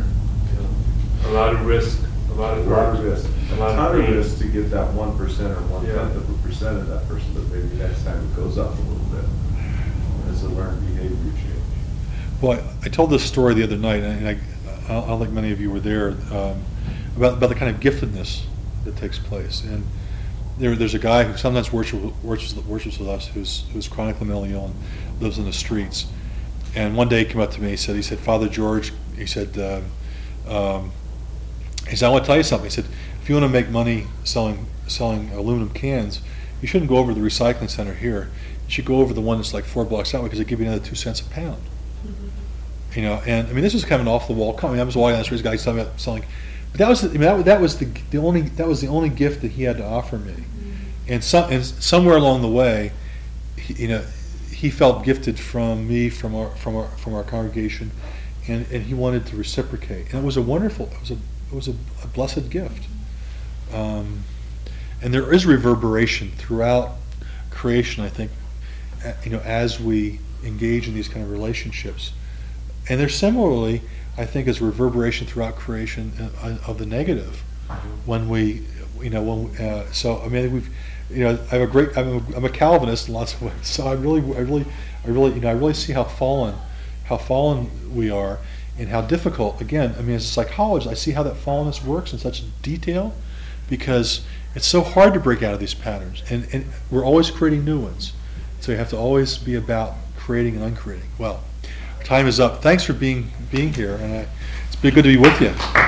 A lot of risk, a lot A of lot work, of risk, a a lot ton of of pain. risk to get that one percent or one Yeah. tenth of a percent of that person, but maybe next time it goes up a little bit. It's a learned behavior change. Well, I, I told this story the other night, and I, I don't think many of you were there, um, about, about the kind of giftedness that takes place. And there, there's a guy who sometimes worships, worships, worships with us who's, who's chronically mentally ill and lives in the streets. And one day he came up to me, he said, he said, Father George, he said, um, um, he said, I want to tell you something. He said, if you want to make money selling selling aluminum cans, you shouldn't go over to the recycling center here. You should go over the one that's like four blocks out because they give you another two cents a pound. You know, and I mean, this was kind of an off-the-wall comment. I was walking down the street, this guy talking about selling, but that was, I mean, that, that was the, the only, that was the only gift that he had to offer me. And some, and somewhere along the way, he, you know, he felt gifted from me, from our, from our, from our congregation, and, and he wanted to reciprocate. And it was a wonderful, it was a, it was a, a blessed gift. Um, and there is reverberation throughout creation, I think, uh, you know, as we engage in these kind of relationships. And there's similarly, I think, is reverberation throughout creation uh, of the negative. When we, you know, when uh, so I mean, we've, you know, I have a great, I'm a, I'm a Calvinist in lots of ways. So I really, I really, I really, you know, I really see how fallen, how fallen we are, and how difficult. Again, I mean, as a psychologist, I see how that fallenness works in such detail, because it's so hard to break out of these patterns, and and we're always creating new ones. So you have to always be about creating and uncreating. Well, time is up. Thanks for being being here, and I, it's been good to be with you.